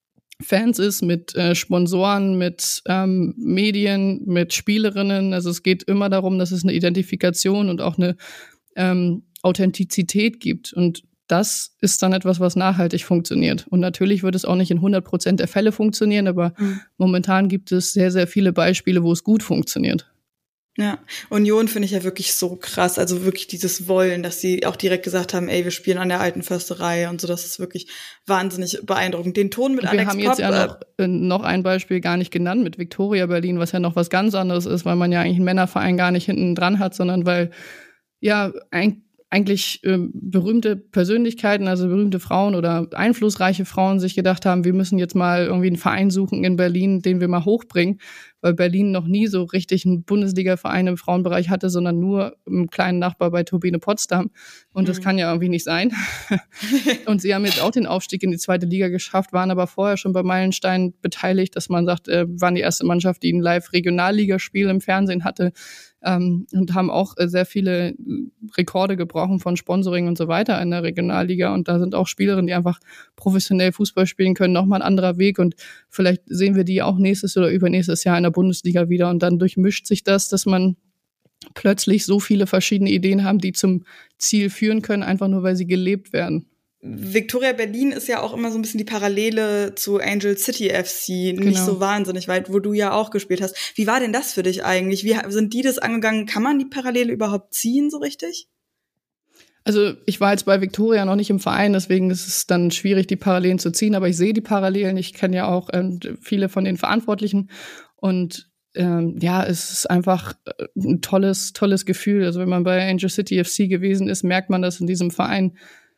[SPEAKER 1] Fans ist, mit äh, Sponsoren, mit ähm, Medien, mit Spielerinnen. Also es geht immer darum, dass es eine Identifikation und auch eine ähm, Authentizität gibt. Und das ist dann etwas, was nachhaltig funktioniert. Und natürlich wird es auch nicht in hundert Prozent der Fälle funktionieren, aber mhm. momentan gibt es sehr, sehr viele Beispiele, wo es gut funktioniert.
[SPEAKER 3] Ja, Union finde ich ja wirklich so krass, also wirklich dieses Wollen, dass sie auch direkt gesagt haben, ey, wir spielen an der alten Försterei und so, das ist wirklich wahnsinnig beeindruckend. Den Ton mit
[SPEAKER 1] wir
[SPEAKER 3] Alex
[SPEAKER 1] haben jetzt
[SPEAKER 3] Popp,
[SPEAKER 1] ja noch, äh, noch ein Beispiel gar nicht genannt mit Viktoria Berlin, was ja noch was ganz anderes ist, weil man ja eigentlich einen Männerverein gar nicht hinten dran hat, sondern weil ja ein eigentlich äh, berühmte Persönlichkeiten, also berühmte Frauen oder einflussreiche Frauen sich gedacht haben, wir müssen jetzt mal irgendwie einen Verein suchen in Berlin, den wir mal hochbringen, weil Berlin noch nie so richtig einen Bundesliga-Verein im Frauenbereich hatte, sondern nur einen kleinen Nachbar bei Turbine Potsdam. Und mhm. das kann ja irgendwie nicht sein. Und sie haben jetzt auch den Aufstieg in die zweite Liga geschafft, waren aber vorher schon bei Meilenstein beteiligt, dass man sagt, äh, waren die erste Mannschaft, die ein Live-Regionalligaspiel im Fernsehen hatte. Ähm, und haben auch äh, sehr viele Rekorde gebrochen von Sponsoring und so weiter in der Regionalliga. Und da sind auch Spielerinnen, die einfach professionell Fußball spielen können, nochmal ein anderer Weg. Und vielleicht sehen wir die auch nächstes oder übernächstes Jahr in der Bundesliga wieder. Und dann durchmischt sich das, dass man plötzlich so viele verschiedene Ideen haben, die zum Ziel führen können, einfach nur, weil sie gelebt werden.
[SPEAKER 3] Viktoria Berlin ist ja auch immer so ein bisschen die Parallele zu Angel City F C, nicht
[SPEAKER 1] genau.
[SPEAKER 3] so wahnsinnig weit, wo du ja auch gespielt hast. Wie war denn das für dich eigentlich? Wie sind die das angegangen? Kann man die Parallele überhaupt ziehen, so richtig?
[SPEAKER 1] Also ich war jetzt bei Viktoria noch nicht im Verein, deswegen ist es dann schwierig, die Parallelen zu ziehen, aber ich sehe die Parallelen. Ich kenne ja auch ähm, viele von den Verantwortlichen und ähm, ja, es ist einfach ein tolles, tolles Gefühl. Also wenn man bei Angel City F C gewesen ist, merkt man, dass in diesem Verein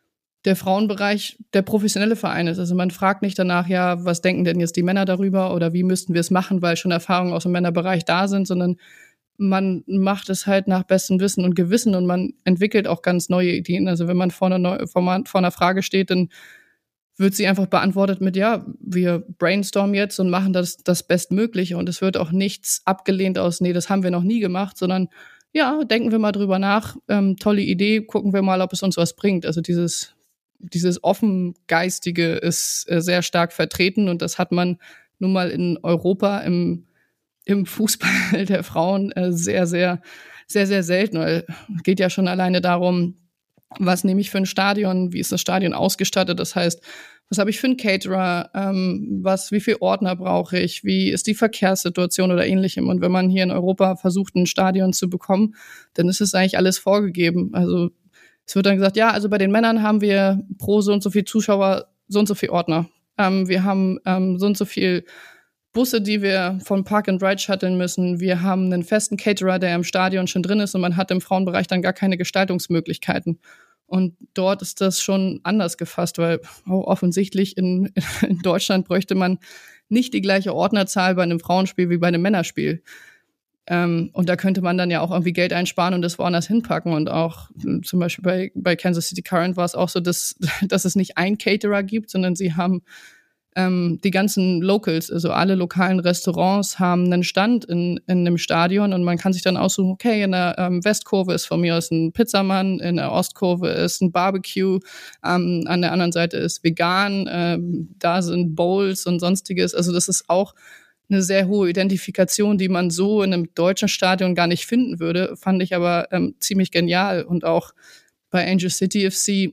[SPEAKER 1] der Frauenbereich der professionelle Verein ist. Also man fragt nicht danach, ja, was denken denn jetzt die Männer darüber oder wie müssten wir es machen, weil schon Erfahrungen aus dem Männerbereich da sind, sondern man macht es halt nach bestem Wissen und Gewissen und man entwickelt auch ganz neue Ideen. Also wenn man vor einer, Neu- vor man- vor einer Frage steht, dann wird sie einfach beantwortet mit, ja, wir brainstormen jetzt und machen das, das Bestmögliche. Und es wird auch nichts abgelehnt aus, nee, das haben wir noch nie gemacht, sondern ja, denken wir mal drüber nach, ähm, tolle Idee, gucken wir mal, ob es uns was bringt. Also dieses, dieses Offengeistige ist äh, sehr stark vertreten und das hat man nun mal in Europa im im Fußball der Frauen äh, sehr, sehr, sehr, sehr selten. Weil es geht ja schon alleine darum, was nehme ich für ein Stadion, wie ist das Stadion ausgestattet, das heißt, was habe ich für einen Caterer, ähm, was, wie viel Ordner brauche ich, wie ist die Verkehrssituation oder ähnlichem. Und wenn man hier in Europa versucht, ein Stadion zu bekommen, dann ist es eigentlich alles vorgegeben. Also es wird dann gesagt, ja, also bei den Männern haben wir pro so und so viel Zuschauer, so und so viel Ordner. Ähm, wir haben ähm, so und so viel Busse, die wir von Park and Ride shutteln müssen. Wir haben einen festen Caterer, der im Stadion schon drin ist und man hat im Frauenbereich dann gar keine Gestaltungsmöglichkeiten. Und dort ist das schon anders gefasst, weil oh, offensichtlich in, in Deutschland bräuchte man nicht die gleiche Ordnerzahl bei einem Frauenspiel wie bei einem Männerspiel. Ähm, und da könnte man dann ja auch irgendwie Geld einsparen und das woanders hinpacken. Und auch zum Beispiel bei, bei Kansas City Current war es auch so, dass, dass es nicht einen Caterer gibt, sondern sie haben Ähm, die ganzen Locals, also alle lokalen Restaurants haben einen Stand in, in einem Stadion und man kann sich dann aussuchen, okay, in der ähm, Westkurve ist von mir aus ein Pizzamann, in der Ostkurve ist ein Barbecue, ähm, an der anderen Seite ist vegan, ähm, da sind Bowls und sonstiges. Also das ist auch eine sehr hohe Identifikation, die man so in einem deutschen Stadion gar nicht finden würde, fand ich aber ähm, ziemlich genial. Und auch bei Angel City F C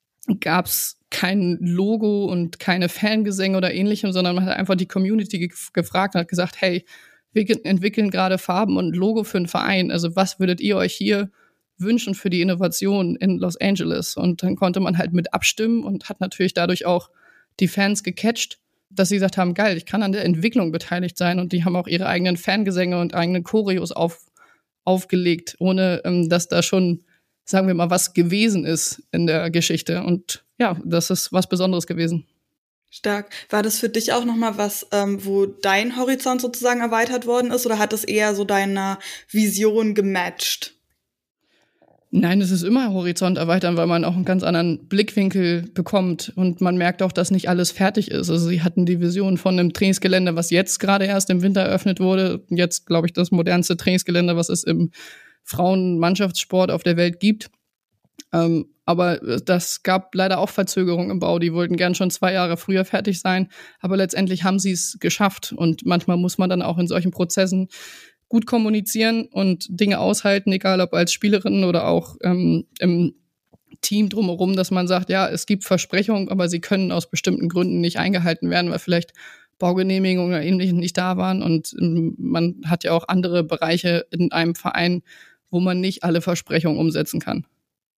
[SPEAKER 1] gab's kein Logo und keine Fangesänge oder ähnlichem, sondern man hat einfach die Community ge- gefragt und hat gesagt, hey, wir ge- entwickeln gerade Farben und Logo für einen Verein. Also was würdet ihr euch hier wünschen für die Innovation in Los Angeles? Und dann konnte man halt mit abstimmen und hat natürlich dadurch auch die Fans gecatcht, dass sie gesagt haben, geil, ich kann an der Entwicklung beteiligt sein. Und die haben auch ihre eigenen Fangesänge und eigenen Choreos auf, aufgelegt, ohne ähm, dass da schon, sagen wir mal, was gewesen ist in der Geschichte. Und ja, das ist was Besonderes gewesen.
[SPEAKER 3] Stark. War das für dich auch nochmal was, ähm, wo dein Horizont sozusagen erweitert worden ist, oder hat es eher so deiner Vision gematcht?
[SPEAKER 1] Nein, es ist immer Horizont erweitern, weil man auch einen ganz anderen Blickwinkel bekommt und man merkt auch, dass nicht alles fertig ist. Also sie hatten die Vision von einem Trainingsgelände, was jetzt gerade erst im Winter eröffnet wurde. Jetzt, glaube ich, das modernste Trainingsgelände, was es im Frauenmannschaftssport auf der Welt gibt. Ähm, aber das gab leider auch Verzögerungen im Bau. Die wollten gern schon zwei Jahre früher fertig sein, aber letztendlich haben sie es geschafft. Und manchmal muss man dann auch in solchen Prozessen gut kommunizieren und Dinge aushalten, egal ob als Spielerin oder auch ähm, im Team drumherum, dass man sagt, ja, es gibt Versprechungen, aber sie können aus bestimmten Gründen nicht eingehalten werden, weil vielleicht Baugenehmigungen oder Ähnliches nicht da waren. Und ähm, man hat ja auch andere Bereiche in einem Verein, wo man nicht alle Versprechungen umsetzen kann.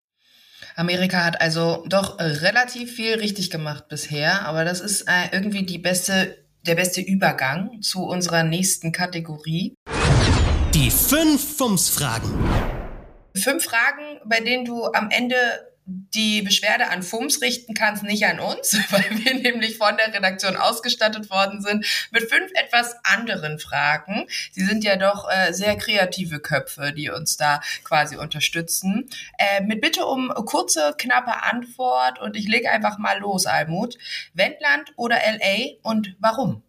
[SPEAKER 4] Amerika hat also doch relativ viel richtig gemacht bisher, aber das ist äh, irgendwie die beste, der beste Übergang zu unserer nächsten Kategorie.
[SPEAKER 2] Die fünf Fumms-Fragen.
[SPEAKER 4] Fünf Fragen, bei denen du am Ende die Beschwerde an Fums richten kannst, nicht an uns, weil wir nämlich von der Redaktion ausgestattet worden sind mit fünf etwas anderen Fragen. Sie sind ja doch äh, sehr kreative Köpfe, die uns da quasi unterstützen. Äh, mit Bitte um kurze, knappe Antwort und ich lege einfach mal los, Almut. Wendland oder L A und warum?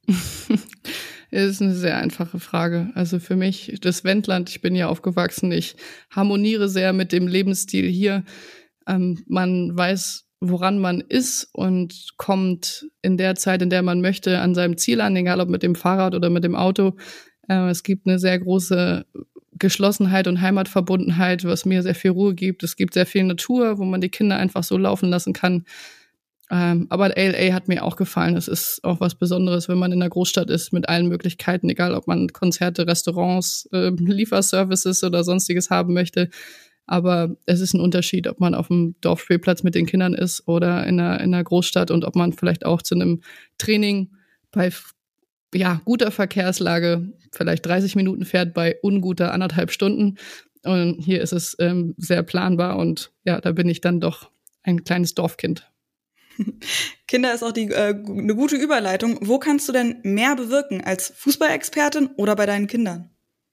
[SPEAKER 1] Das ist eine sehr einfache Frage. Also für mich das Wendland, ich bin ja aufgewachsen, ich harmoniere sehr mit dem Lebensstil hier. Ähm, man weiß, woran man ist und kommt in der Zeit, in der man möchte, an seinem Ziel an, egal ob mit dem Fahrrad oder mit dem Auto. Äh, es gibt eine sehr große Geschlossenheit und Heimatverbundenheit, was mir sehr viel Ruhe gibt. Es gibt sehr viel Natur, wo man die Kinder einfach so laufen lassen kann. Ähm, aber L A hat mir auch gefallen. Es ist auch was Besonderes, wenn man in einer Großstadt ist mit allen Möglichkeiten, egal ob man Konzerte, Restaurants, äh, Lieferservices oder sonstiges haben möchte. Aber es ist ein Unterschied, ob man auf dem Dorfspielplatz mit den Kindern ist oder in einer, in einer Großstadt und ob man vielleicht auch zu einem Training bei ja, guter Verkehrslage vielleicht dreißig Minuten fährt, bei unguter anderthalb Stunden. Und hier ist es ähm, sehr planbar und ja, da bin ich dann doch ein kleines Dorfkind.
[SPEAKER 3] Kinder ist auch die, äh, eine gute Überleitung. Wo kannst du denn mehr bewirken, als Fußballexpertin oder bei deinen Kindern?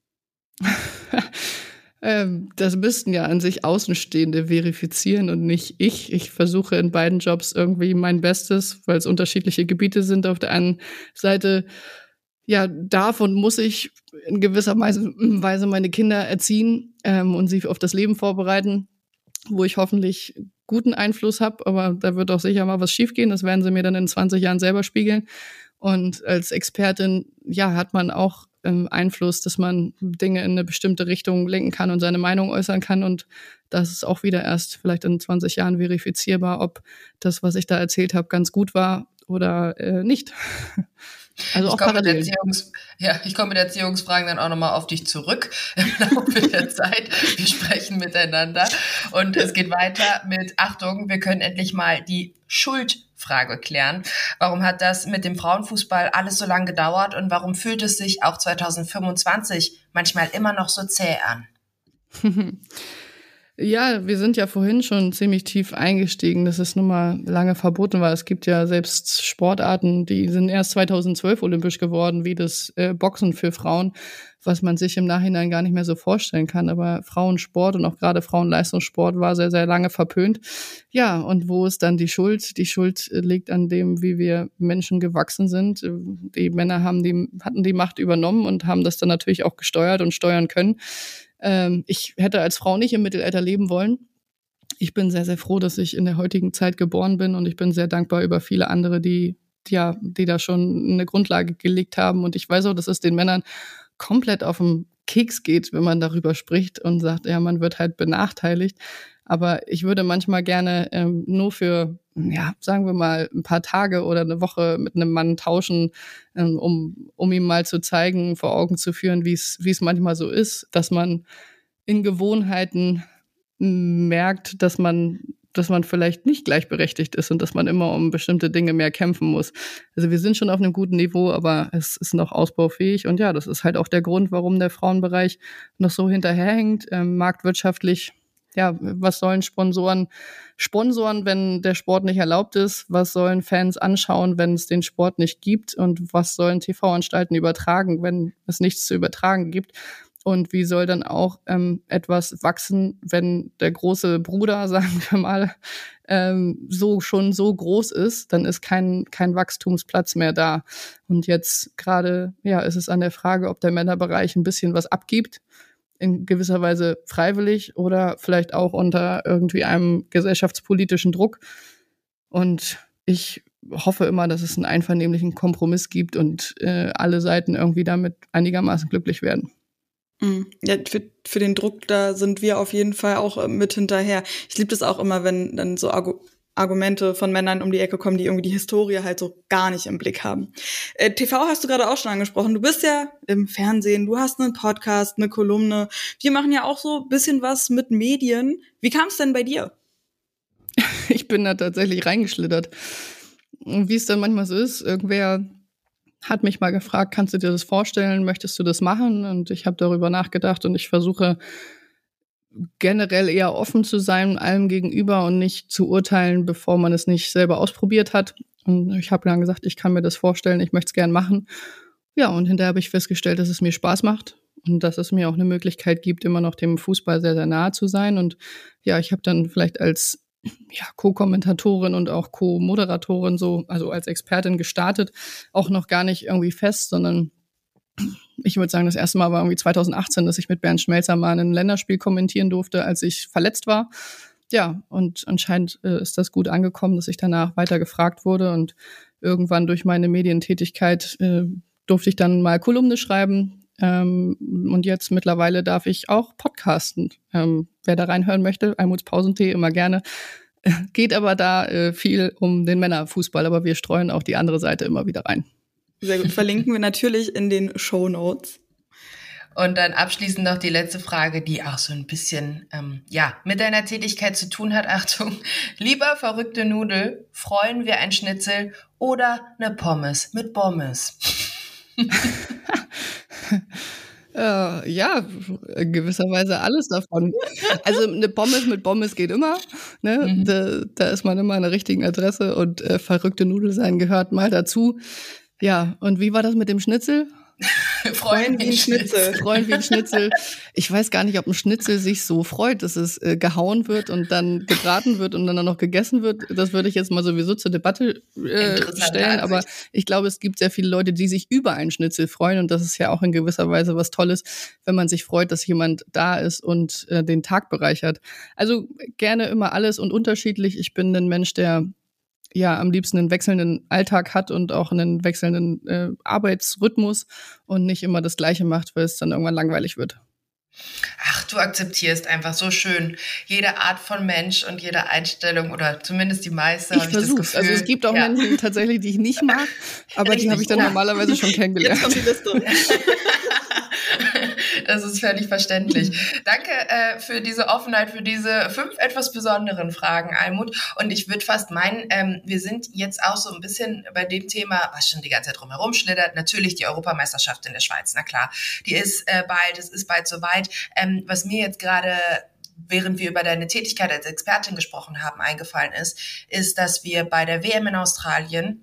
[SPEAKER 1] ähm, das müssten ja an sich Außenstehende verifizieren und nicht ich. Ich versuche in beiden Jobs irgendwie mein Bestes, weil es unterschiedliche Gebiete sind. Auf der einen Seite ja, darf und muss ich in gewisser Weise meine Kinder erziehen ähm, und sie auf das Leben vorbereiten, wo ich hoffentlich guten Einfluss habe, aber da wird auch sicher mal was schiefgehen. Das werden sie mir dann in zwanzig Jahren selber spiegeln. Und als Expertin, ja, hat man auch ähm, Einfluss, dass man Dinge in eine bestimmte Richtung lenken kann und seine Meinung äußern kann. Und das ist auch wieder erst vielleicht in zwanzig Jahren verifizierbar, ob das, was ich da erzählt habe, ganz gut war oder äh, nicht. Also
[SPEAKER 4] ich
[SPEAKER 1] auch
[SPEAKER 4] komme
[SPEAKER 1] parallel.
[SPEAKER 4] mit Erziehungs- ja, ich komme mit Erziehungsfragen dann auch nochmal auf dich zurück im Laufe der Zeit. Wir sprechen miteinander und es geht weiter mit, Achtung, wir können endlich mal die Schuldfrage klären. Warum hat das mit dem Frauenfußball alles so lange gedauert und warum fühlt es sich auch zwanzig fünfundzwanzig manchmal immer noch so zäh an?
[SPEAKER 1] Ja, wir sind ja vorhin schon ziemlich tief eingestiegen, dass es nun mal lange verboten war. Es gibt ja selbst Sportarten, die sind erst zweitausendzwölf olympisch geworden, wie das äh, Boxen für Frauen, was man sich im Nachhinein gar nicht mehr so vorstellen kann. Aber Frauensport und auch gerade Frauenleistungssport war sehr, sehr lange verpönt. Ja, und wo ist dann die Schuld? Die Schuld liegt an dem, wie wir Menschen gewachsen sind. Die Männer haben die, hatten die Macht übernommen und haben das dann natürlich auch gesteuert und steuern können. Ich hätte als Frau nicht im Mittelalter leben wollen. Ich bin sehr, sehr froh, dass ich in der heutigen Zeit geboren bin und ich bin sehr dankbar über viele andere, die, die, ja, die da schon eine Grundlage gelegt haben. Und ich weiß auch, dass es den Männern komplett auf den Keks geht, wenn man darüber spricht und sagt, ja, man wird halt benachteiligt. Aber ich würde manchmal gerne ähm, nur für, ja, sagen wir mal, ein paar Tage oder eine Woche mit einem Mann tauschen, ähm, um, um ihm mal zu zeigen, vor Augen zu führen, wie es, wie es manchmal so ist, dass man in Gewohnheiten merkt, dass man, dass man vielleicht nicht gleichberechtigt ist und dass man immer um bestimmte Dinge mehr kämpfen muss. Also wir sind schon auf einem guten Niveau, aber es ist noch ausbaufähig. Und ja, das ist halt auch der Grund, warum der Frauenbereich noch so hinterherhängt, ähm, marktwirtschaftlich. Ja, was sollen Sponsoren sponsoren, wenn der Sport nicht erlaubt ist? Was sollen Fans anschauen, wenn es den Sport nicht gibt? Und was sollen T V-Anstalten übertragen, wenn es nichts zu übertragen gibt? Und wie soll dann auch ähm, etwas wachsen, wenn der große Bruder, sagen wir mal, ähm, so schon so groß ist? Dann ist kein kein Wachstumsplatz mehr da. Und jetzt gerade, ja, ist es an der Frage, ob der Männerbereich ein bisschen was abgibt, in gewisser Weise freiwillig oder vielleicht auch unter irgendwie einem gesellschaftspolitischen Druck. Und ich hoffe immer, dass es einen einvernehmlichen Kompromiss gibt und äh, alle Seiten irgendwie damit einigermaßen glücklich werden.
[SPEAKER 3] Ja, für, für den Druck, da sind wir auf jeden Fall auch mit hinterher. Ich liebe das auch immer, wenn dann so Argu- Argumente von Männern um die Ecke kommen, die irgendwie die Historie halt so gar nicht im Blick haben. Äh, T V hast du gerade auch schon angesprochen. Du bist ja im Fernsehen, du hast einen Podcast, eine Kolumne. Wir machen ja auch so ein bisschen was mit Medien. Wie kam es denn bei dir?
[SPEAKER 1] Ich bin da tatsächlich reingeschlittert. Und wie es dann manchmal so ist, irgendwer hat mich mal gefragt, kannst du dir das vorstellen, möchtest du das machen? Und ich habe darüber nachgedacht und ich versuche generell eher offen zu sein, allem gegenüber und nicht zu urteilen, bevor man es nicht selber ausprobiert hat. Und ich habe dann gesagt, ich kann mir das vorstellen, ich möchte es gern machen. Ja, und hinterher habe ich festgestellt, dass es mir Spaß macht und dass es mir auch eine Möglichkeit gibt, immer noch dem Fußball sehr, sehr nahe zu sein. Und ja, ich habe dann vielleicht als ja, Co-Kommentatorin und auch Co-Moderatorin so, also als Expertin gestartet, auch noch gar nicht irgendwie fest, sondern ich würde sagen, das erste Mal war irgendwie zweitausendachtzehn, dass ich mit Bernd Schmelzer mal ein Länderspiel kommentieren durfte, als ich verletzt war. Ja, und anscheinend äh, ist das gut angekommen, dass ich danach weiter gefragt wurde und irgendwann durch meine Medientätigkeit äh, durfte ich dann mal Kolumne schreiben. Ähm, und jetzt mittlerweile darf ich auch podcasten. Ähm, wer da reinhören möchte, almutspausen.de immer gerne. Geht aber da äh, viel um den Männerfußball, aber wir streuen auch die andere Seite immer wieder rein.
[SPEAKER 3] Sehr gut, verlinken wir natürlich in den Shownotes.
[SPEAKER 4] Und dann abschließend noch die letzte Frage, die auch so ein bisschen ähm, ja mit deiner Tätigkeit zu tun hat. Achtung, lieber verrückte Nudel, freuen wir ein Schnitzel oder eine Pommes mit Pommes?
[SPEAKER 1] Äh, ja, in gewisser Weise alles davon. Also eine Pommes mit Pommes geht immer. Ne? Mhm. Da, da ist man immer an der richtigen Adresse und äh, verrückte Nudelsein gehört mal dazu. Ja, und wie war das mit dem Schnitzel?
[SPEAKER 3] Freuen wie ein Schnitzel.
[SPEAKER 1] Freuen wie ein Schnitzel. Ich weiß gar nicht, ob ein Schnitzel sich so freut, dass es äh, gehauen wird und dann gebraten wird und dann auch noch gegessen wird. Das würde ich jetzt mal sowieso zur Debatte äh, stellen. Aber ich glaube, es gibt sehr viele Leute, die sich über einen Schnitzel freuen. Und das ist ja auch in gewisser Weise was Tolles, wenn man sich freut, dass jemand da ist und äh, den Tag bereichert. Also gerne immer alles und unterschiedlich. Ich bin ein Mensch, der ja am liebsten einen wechselnden Alltag hat und auch einen wechselnden äh, Arbeitsrhythmus und nicht immer das Gleiche macht, weil es dann irgendwann langweilig wird.
[SPEAKER 4] Ach, du akzeptierst einfach so schön jede Art von Mensch und jede Einstellung oder zumindest die meiste.
[SPEAKER 1] Ich versuch's. Also es gibt auch ja. Menschen tatsächlich, die ich nicht mag, aber Richtig, die habe ich dann ja. normalerweise schon kennengelernt.
[SPEAKER 3] Jetzt kommt die Liste.
[SPEAKER 4] Das ist völlig verständlich. Danke äh, für diese Offenheit, für diese fünf etwas besonderen Fragen, Almuth. Und ich würde fast meinen, ähm, wir sind jetzt auch so ein bisschen bei dem Thema, was schon die ganze Zeit drumherum schlittert, natürlich die Europameisterschaft in der Schweiz. Na klar, die ist äh, bald, es ist bald soweit. Ähm, was mir jetzt gerade, während wir über deine Tätigkeit als Expertin gesprochen haben, eingefallen ist, ist, dass wir bei der W M in Australien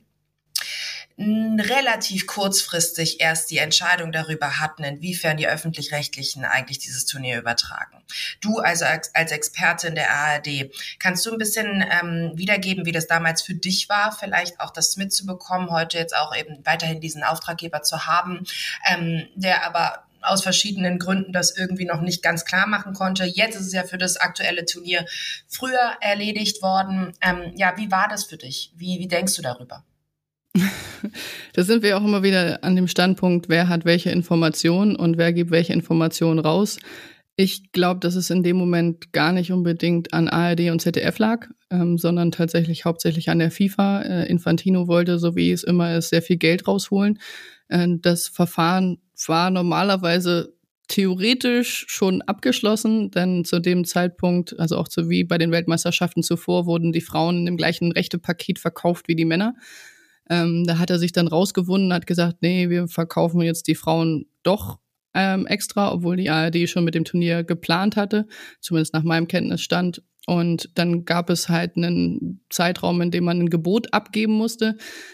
[SPEAKER 4] relativ kurzfristig erst die Entscheidung darüber hatten, inwiefern die Öffentlich-Rechtlichen eigentlich dieses Turnier übertragen. Du also als, als Expertin der A R D, kannst du ein bisschen ähm, wiedergeben, wie das damals für dich war, vielleicht auch das mitzubekommen, heute jetzt auch eben weiterhin diesen Auftraggeber zu haben, ähm, der aber aus verschiedenen Gründen das irgendwie noch nicht ganz klar machen konnte. Jetzt ist es ja für das aktuelle Turnier früher erledigt worden. Ähm, ja, wie war das für dich? Wie, wie denkst du darüber?
[SPEAKER 1] Da sind wir auch immer wieder an dem Standpunkt, wer hat welche Informationen und wer gibt welche Informationen raus. Ich glaube, dass es in dem Moment gar nicht unbedingt an A R D und Z D F lag, ähm, sondern tatsächlich hauptsächlich an der FIFA. Äh, Infantino wollte, so wie es immer ist, sehr viel Geld rausholen. Äh, das Verfahren war normalerweise theoretisch schon abgeschlossen, denn zu dem Zeitpunkt, also auch so wie bei den Weltmeisterschaften zuvor, wurden die Frauen in dem gleichen Rechtepaket verkauft wie die Männer. Ähm, da hat er sich dann rausgewunden, hat gesagt, nee, wir verkaufen jetzt die Frauen doch ähm, extra, obwohl die A R D schon mit dem Turnier geplant hatte, zumindest nach meinem Kenntnisstand. Und dann gab es halt einen Zeitraum, in dem man ein Gebot abgeben musste.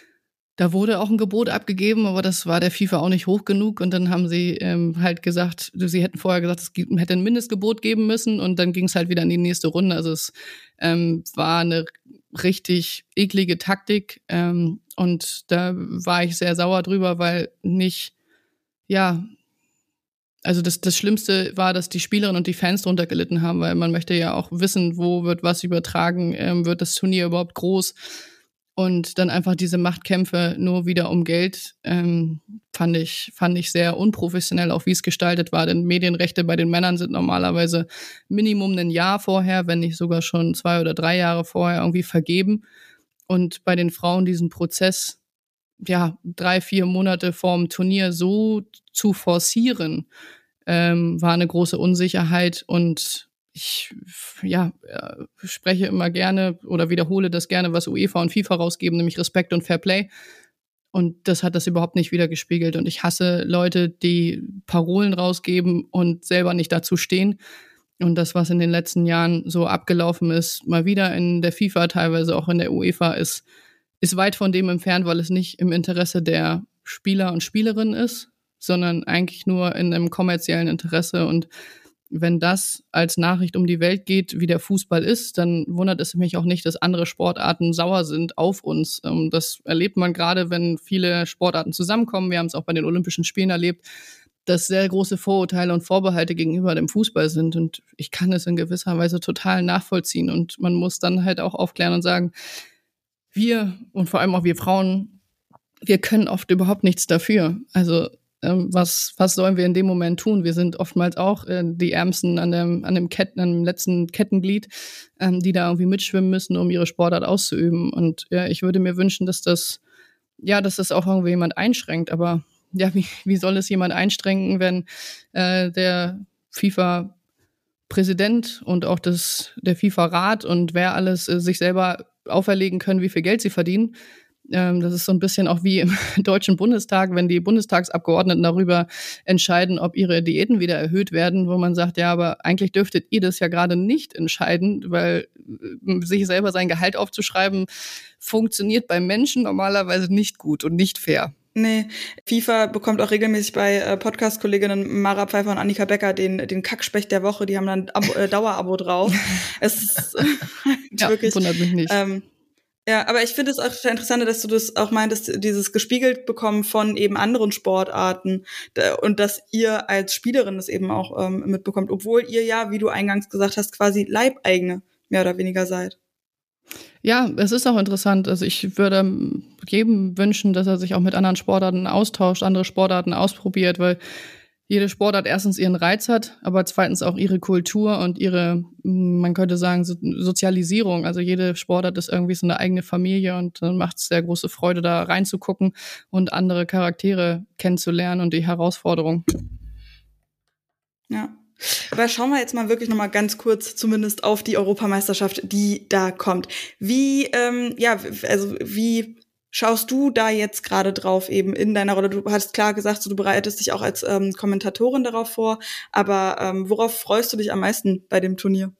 [SPEAKER 1] Da wurde auch ein Gebot abgegeben, aber das war der FIFA auch nicht hoch genug. Und dann haben sie ähm, halt gesagt, sie hätten vorher gesagt, es hätte ein Mindestgebot geben müssen. Und dann ging es halt wieder in die nächste Runde. Also es ähm, war eine richtig eklige Taktik. Ähm, und da war ich sehr sauer drüber, weil nicht, ja, also das, das Schlimmste war, dass die Spielerinnen und die Fans drunter gelitten haben, weil man möchte ja auch wissen, wo wird was übertragen, ähm, wird das Turnier überhaupt groß? Und dann einfach diese Machtkämpfe nur wieder um Geld, ähm, fand ich, fand ich sehr unprofessionell, auch wie es gestaltet war. Denn Medienrechte bei den Männern sind normalerweise Minimum ein Jahr vorher, wenn nicht sogar schon zwei oder drei Jahre vorher irgendwie vergeben. Und bei den Frauen diesen Prozess, ja, drei, vier Monate vorm Turnier so zu forcieren, ähm, war eine große Unsicherheit. Und ich ja, spreche immer gerne oder wiederhole das gerne, was UEFA und FIFA rausgeben, nämlich Respekt und Fairplay. Und das hat das überhaupt nicht wiedergespiegelt. Und ich hasse Leute, die Parolen rausgeben und selber nicht dazu stehen. Und das, was in den letzten Jahren so abgelaufen ist, mal wieder in der FIFA, teilweise auch in der UEFA, ist, ist weit von dem entfernt, weil es nicht im Interesse der Spieler und Spielerinnen ist, sondern eigentlich nur in einem kommerziellen Interesse. Und wenn das als Nachricht um die Welt geht, wie der Fußball ist, dann wundert es mich auch nicht, dass andere Sportarten sauer sind auf uns. Das erlebt man gerade, wenn viele Sportarten zusammenkommen. Wir haben es auch bei den Olympischen Spielen erlebt, dass sehr große Vorurteile und Vorbehalte gegenüber dem Fußball sind. Und ich kann es in gewisser Weise total nachvollziehen. Und man muss dann halt auch aufklären und sagen, wir und vor allem auch wir Frauen, wir können oft überhaupt nichts dafür. Also Was, was sollen wir in dem Moment tun? Wir sind oftmals auch äh, die Ärmsten an dem, an dem Ketten, an dem letzten Kettenglied, ähm, die da irgendwie mitschwimmen müssen, um ihre Sportart auszuüben. Und ja, ich würde mir wünschen, dass das, ja, dass das auch irgendwie jemand einschränkt. Aber ja, wie, wie soll es jemand einschränken, wenn äh, der FIFA-Präsident und auch das, der FIFA-Rat und wer alles äh, sich selber auferlegen können, wie viel Geld sie verdienen? Ähm, das ist so ein bisschen auch wie im Deutschen Bundestag, wenn die Bundestagsabgeordneten darüber entscheiden, ob ihre Diäten wieder erhöht werden, wo man sagt, ja, aber eigentlich dürftet ihr das ja gerade nicht entscheiden, weil äh, sich selber sein Gehalt aufzuschreiben, funktioniert beim Menschen normalerweise nicht gut und nicht fair.
[SPEAKER 3] Nee, FIFA bekommt auch regelmäßig bei äh, Podcast-Kolleginnen Mara Pfeiffer und Annika Becker den, den Kackspecht der Woche. Die haben dann Abo, äh, Dauerabo drauf. Es ist äh,
[SPEAKER 1] ja,
[SPEAKER 3] wirklich,
[SPEAKER 1] wundert mich nicht.
[SPEAKER 3] Ähm, ja, aber ich finde es auch sehr interessant, dass du das auch meintest, dieses gespiegelt bekommen von eben anderen Sportarten da, und dass ihr als Spielerin das eben auch ähm, mitbekommt, obwohl ihr ja, wie du eingangs gesagt hast, quasi Leibeigene mehr oder weniger seid.
[SPEAKER 1] Ja, es ist auch interessant. Also ich würde jedem wünschen, dass er sich auch mit anderen Sportarten austauscht, andere Sportarten ausprobiert, weil jede Sportart erstens ihren Reiz hat, aber zweitens auch ihre Kultur und ihre, man könnte sagen, so- Sozialisierung. Also jede Sportart ist irgendwie so eine eigene Familie und dann macht es sehr große Freude, da reinzugucken und andere Charaktere kennenzulernen und die Herausforderung.
[SPEAKER 3] Ja. Aber schauen wir jetzt mal wirklich noch mal ganz kurz zumindest auf die Europameisterschaft, die da kommt. Wie, ähm, ja, also wie schaust du da jetzt gerade drauf eben in deiner Rolle? Du hast klar gesagt, so, du bereitest dich auch als ähm, Kommentatorin darauf vor, aber ähm, worauf freust du dich am meisten bei dem Turnier?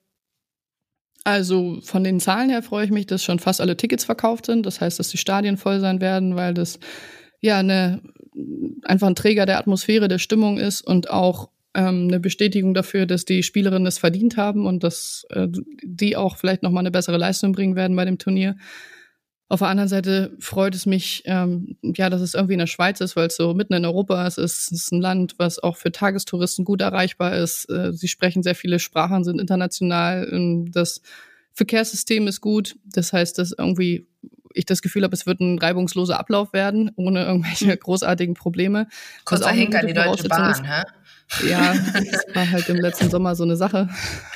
[SPEAKER 1] Also von den Zahlen her freue ich mich, dass schon fast alle Tickets verkauft sind. Das heißt, dass die Stadien voll sein werden, weil das ja eine, einfach ein Träger der Atmosphäre, der Stimmung ist und auch ähm, eine Bestätigung dafür, dass die Spielerinnen es verdient haben und dass äh, die auch vielleicht nochmal eine bessere Leistung bringen werden bei dem Turnier. Auf der anderen Seite freut es mich, ähm, ja, dass es irgendwie in der Schweiz ist, weil es so mitten in Europa ist. Es ist ein Land, was auch für Tagestouristen gut erreichbar ist. Äh, sie sprechen sehr viele Sprachen, sind international. Ähm, das Verkehrssystem ist gut. Das heißt, dass irgendwie ich das Gefühl habe, es wird ein reibungsloser Ablauf werden, ohne irgendwelche großartigen Probleme. Was
[SPEAKER 4] Kurzer
[SPEAKER 1] auch eine
[SPEAKER 4] Hink an
[SPEAKER 1] gute
[SPEAKER 4] die Deutsche
[SPEAKER 1] Voraussetzung
[SPEAKER 4] Bahn,
[SPEAKER 1] ist.
[SPEAKER 4] hä?
[SPEAKER 1] Ja, das war halt im letzten Sommer so eine Sache.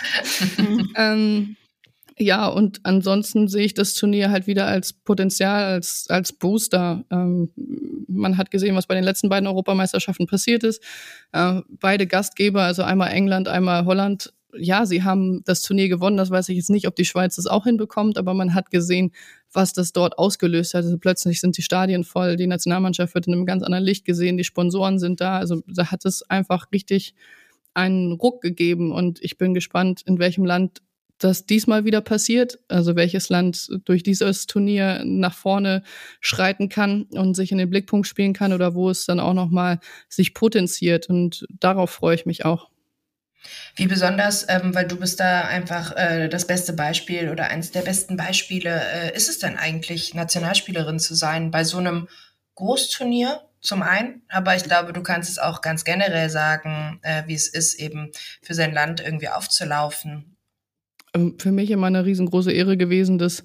[SPEAKER 1] ähm, ja, und ansonsten sehe ich das Turnier halt wieder als Potenzial, als, als Booster. Ähm, man hat gesehen, was bei den letzten beiden Europameisterschaften passiert ist. Äh, beide Gastgeber, also einmal England, einmal Holland, ja, sie haben das Turnier gewonnen. Das weiß ich jetzt nicht, ob die Schweiz das auch hinbekommt, aber man hat gesehen, was das dort ausgelöst hat. Also plötzlich sind die Stadien voll, die Nationalmannschaft wird in einem ganz anderen Licht gesehen, die Sponsoren sind da. Also da hat es einfach richtig einen Ruck gegeben und ich bin gespannt, in welchem Land das diesmal wieder passiert, also welches Land durch dieses Turnier nach vorne schreiten kann und sich in den Blickpunkt spielen kann oder wo es dann auch nochmal sich potenziert und darauf freue ich mich auch.
[SPEAKER 4] Wie besonders, ähm, weil du bist da einfach äh, das beste Beispiel oder eines der besten Beispiele, äh, ist es denn eigentlich, Nationalspielerin zu sein bei so einem Großturnier zum einen, aber ich glaube, du kannst es auch ganz generell sagen, äh, wie es ist, eben für sein Land irgendwie aufzulaufen.
[SPEAKER 1] Für mich immer eine riesengroße Ehre gewesen, das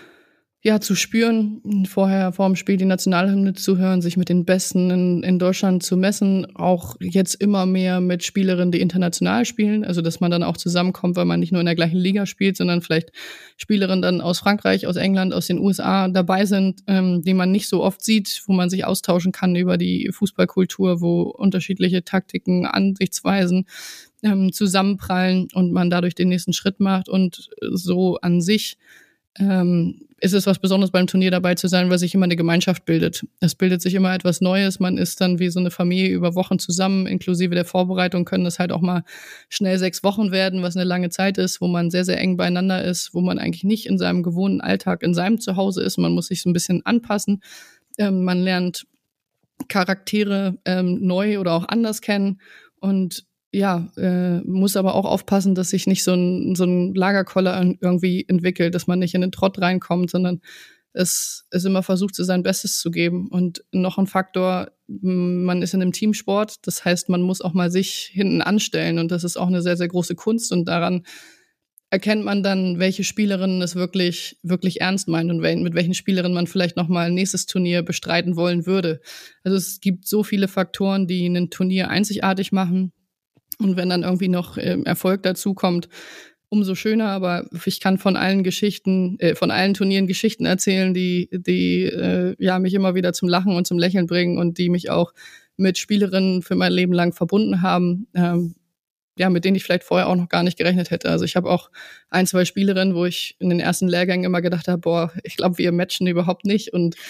[SPEAKER 1] ja zu spüren, vorher vor dem Spiel die Nationalhymne zu hören, sich mit den Besten in, in Deutschland zu messen, auch jetzt immer mehr mit Spielerinnen, die international spielen, also dass man dann auch zusammenkommt, weil man nicht nur in der gleichen Liga spielt, sondern vielleicht Spielerinnen dann aus Frankreich, aus England, aus den U S A dabei sind, ähm, die man nicht so oft sieht, wo man sich austauschen kann über die Fußballkultur, wo unterschiedliche Taktiken, Ansichtsweisen ähm, zusammenprallen und man dadurch den nächsten Schritt macht und so an sich ähm, ist es was Besonderes beim Turnier dabei zu sein, weil sich immer eine Gemeinschaft bildet. Es bildet sich immer etwas Neues, man ist dann wie so eine Familie über Wochen zusammen, inklusive der Vorbereitung können das halt auch mal schnell sechs Wochen werden, was eine lange Zeit ist, wo man sehr, sehr eng beieinander ist, wo man eigentlich nicht in seinem gewohnten Alltag, in seinem Zuhause ist, man muss sich so ein bisschen anpassen, ähm, man lernt Charaktere ähm, neu oder auch anders kennen und ja, äh, muss aber auch aufpassen, dass sich nicht so ein, so ein Lagerkoller irgendwie entwickelt, dass man nicht in den Trott reinkommt, sondern es, es immer versucht, so sein Bestes zu geben. Und noch ein Faktor, man ist in einem Teamsport, das heißt, man muss auch mal sich hinten anstellen und das ist auch eine sehr, sehr große Kunst und daran erkennt man dann, welche Spielerinnen es wirklich, wirklich ernst meinen und mit welchen Spielerinnen man vielleicht nochmal ein nächstes Turnier bestreiten wollen würde. Also es gibt so viele Faktoren, die ein Turnier einzigartig machen. Und wenn dann irgendwie noch äh, Erfolg dazu kommt, umso schöner. Aber ich kann von allen Geschichten, äh, von allen Turnieren Geschichten erzählen, die, die äh, ja mich immer wieder zum Lachen und zum Lächeln bringen und die mich auch mit Spielerinnen für mein Leben lang verbunden haben, ähm, ja, mit denen ich vielleicht vorher auch noch gar nicht gerechnet hätte. Also ich habe auch ein, zwei Spielerinnen, wo ich in den ersten Lehrgängen immer gedacht habe, boah, ich glaube, wir matchen überhaupt nicht. Und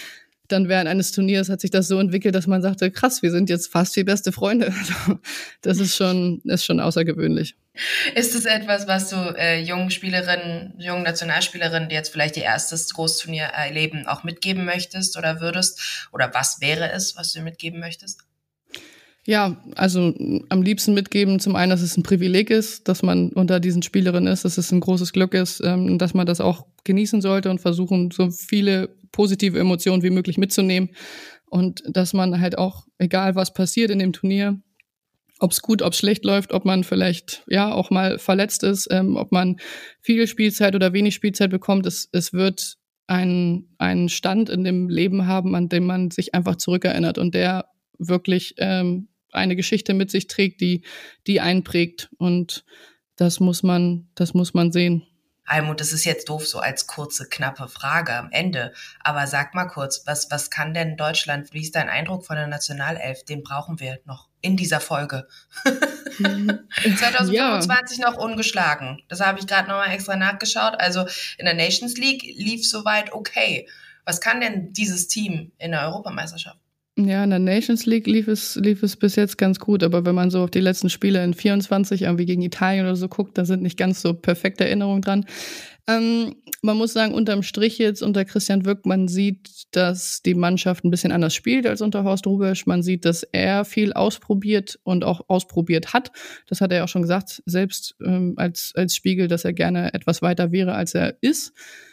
[SPEAKER 1] dann während eines Turniers hat sich das so entwickelt, dass man sagte, krass, wir sind jetzt fast wie beste Freunde. Also, das ist schon, ist schon außergewöhnlich.
[SPEAKER 4] Ist es etwas, was du äh, jungen Spielerinnen, jungen Nationalspielerinnen, die jetzt vielleicht ihr erstes Großturnier erleben, auch mitgeben möchtest oder würdest? Oder was wäre es, was du mitgeben möchtest?
[SPEAKER 1] Ja, also am liebsten mitgeben, zum einen, dass es ein Privileg ist, dass man unter diesen Spielerinnen ist, dass es ein großes Glück ist, ähm, dass man das auch genießen sollte und versuchen, so viele positive Emotionen wie möglich mitzunehmen. Und dass man halt auch, egal was passiert in dem Turnier, ob es gut, ob es schlecht läuft, ob man vielleicht ja auch mal verletzt ist, ähm, ob man viel Spielzeit oder wenig Spielzeit bekommt, es, es wird einen, einen Stand in dem Leben haben, an dem man sich einfach zurückerinnert und der wirklich ähm, eine Geschichte mit sich trägt, die, die einen prägt. Und das muss man, das muss man sehen.
[SPEAKER 4] Almut, das ist jetzt doof so als kurze, knappe Frage am Ende. Aber sag mal kurz, was, was kann denn Deutschland, wie ist dein Eindruck von der Nationalelf? Den brauchen wir noch in dieser Folge. zwanzig fünfundzwanzig ja. Noch ungeschlagen. Das habe ich gerade nochmal extra nachgeschaut. Also in der Nations League lief soweit okay. Was kann denn dieses Team in der Europameisterschaft?
[SPEAKER 1] Ja, in der Nations League lief es, lief es bis jetzt ganz gut, aber wenn man so auf die letzten Spiele in vierundzwanzig irgendwie gegen Italien oder so guckt, da sind nicht ganz so perfekte Erinnerungen dran. Ähm, man muss sagen, unterm Strich jetzt unter Christian Wück, man sieht, dass die Mannschaft ein bisschen anders spielt als unter Horst Hrubesch. Man sieht, dass er viel ausprobiert und auch ausprobiert hat. Das hat er auch schon gesagt, selbst ähm, als, als Spiegel, dass er gerne etwas weiter wäre, als er ist.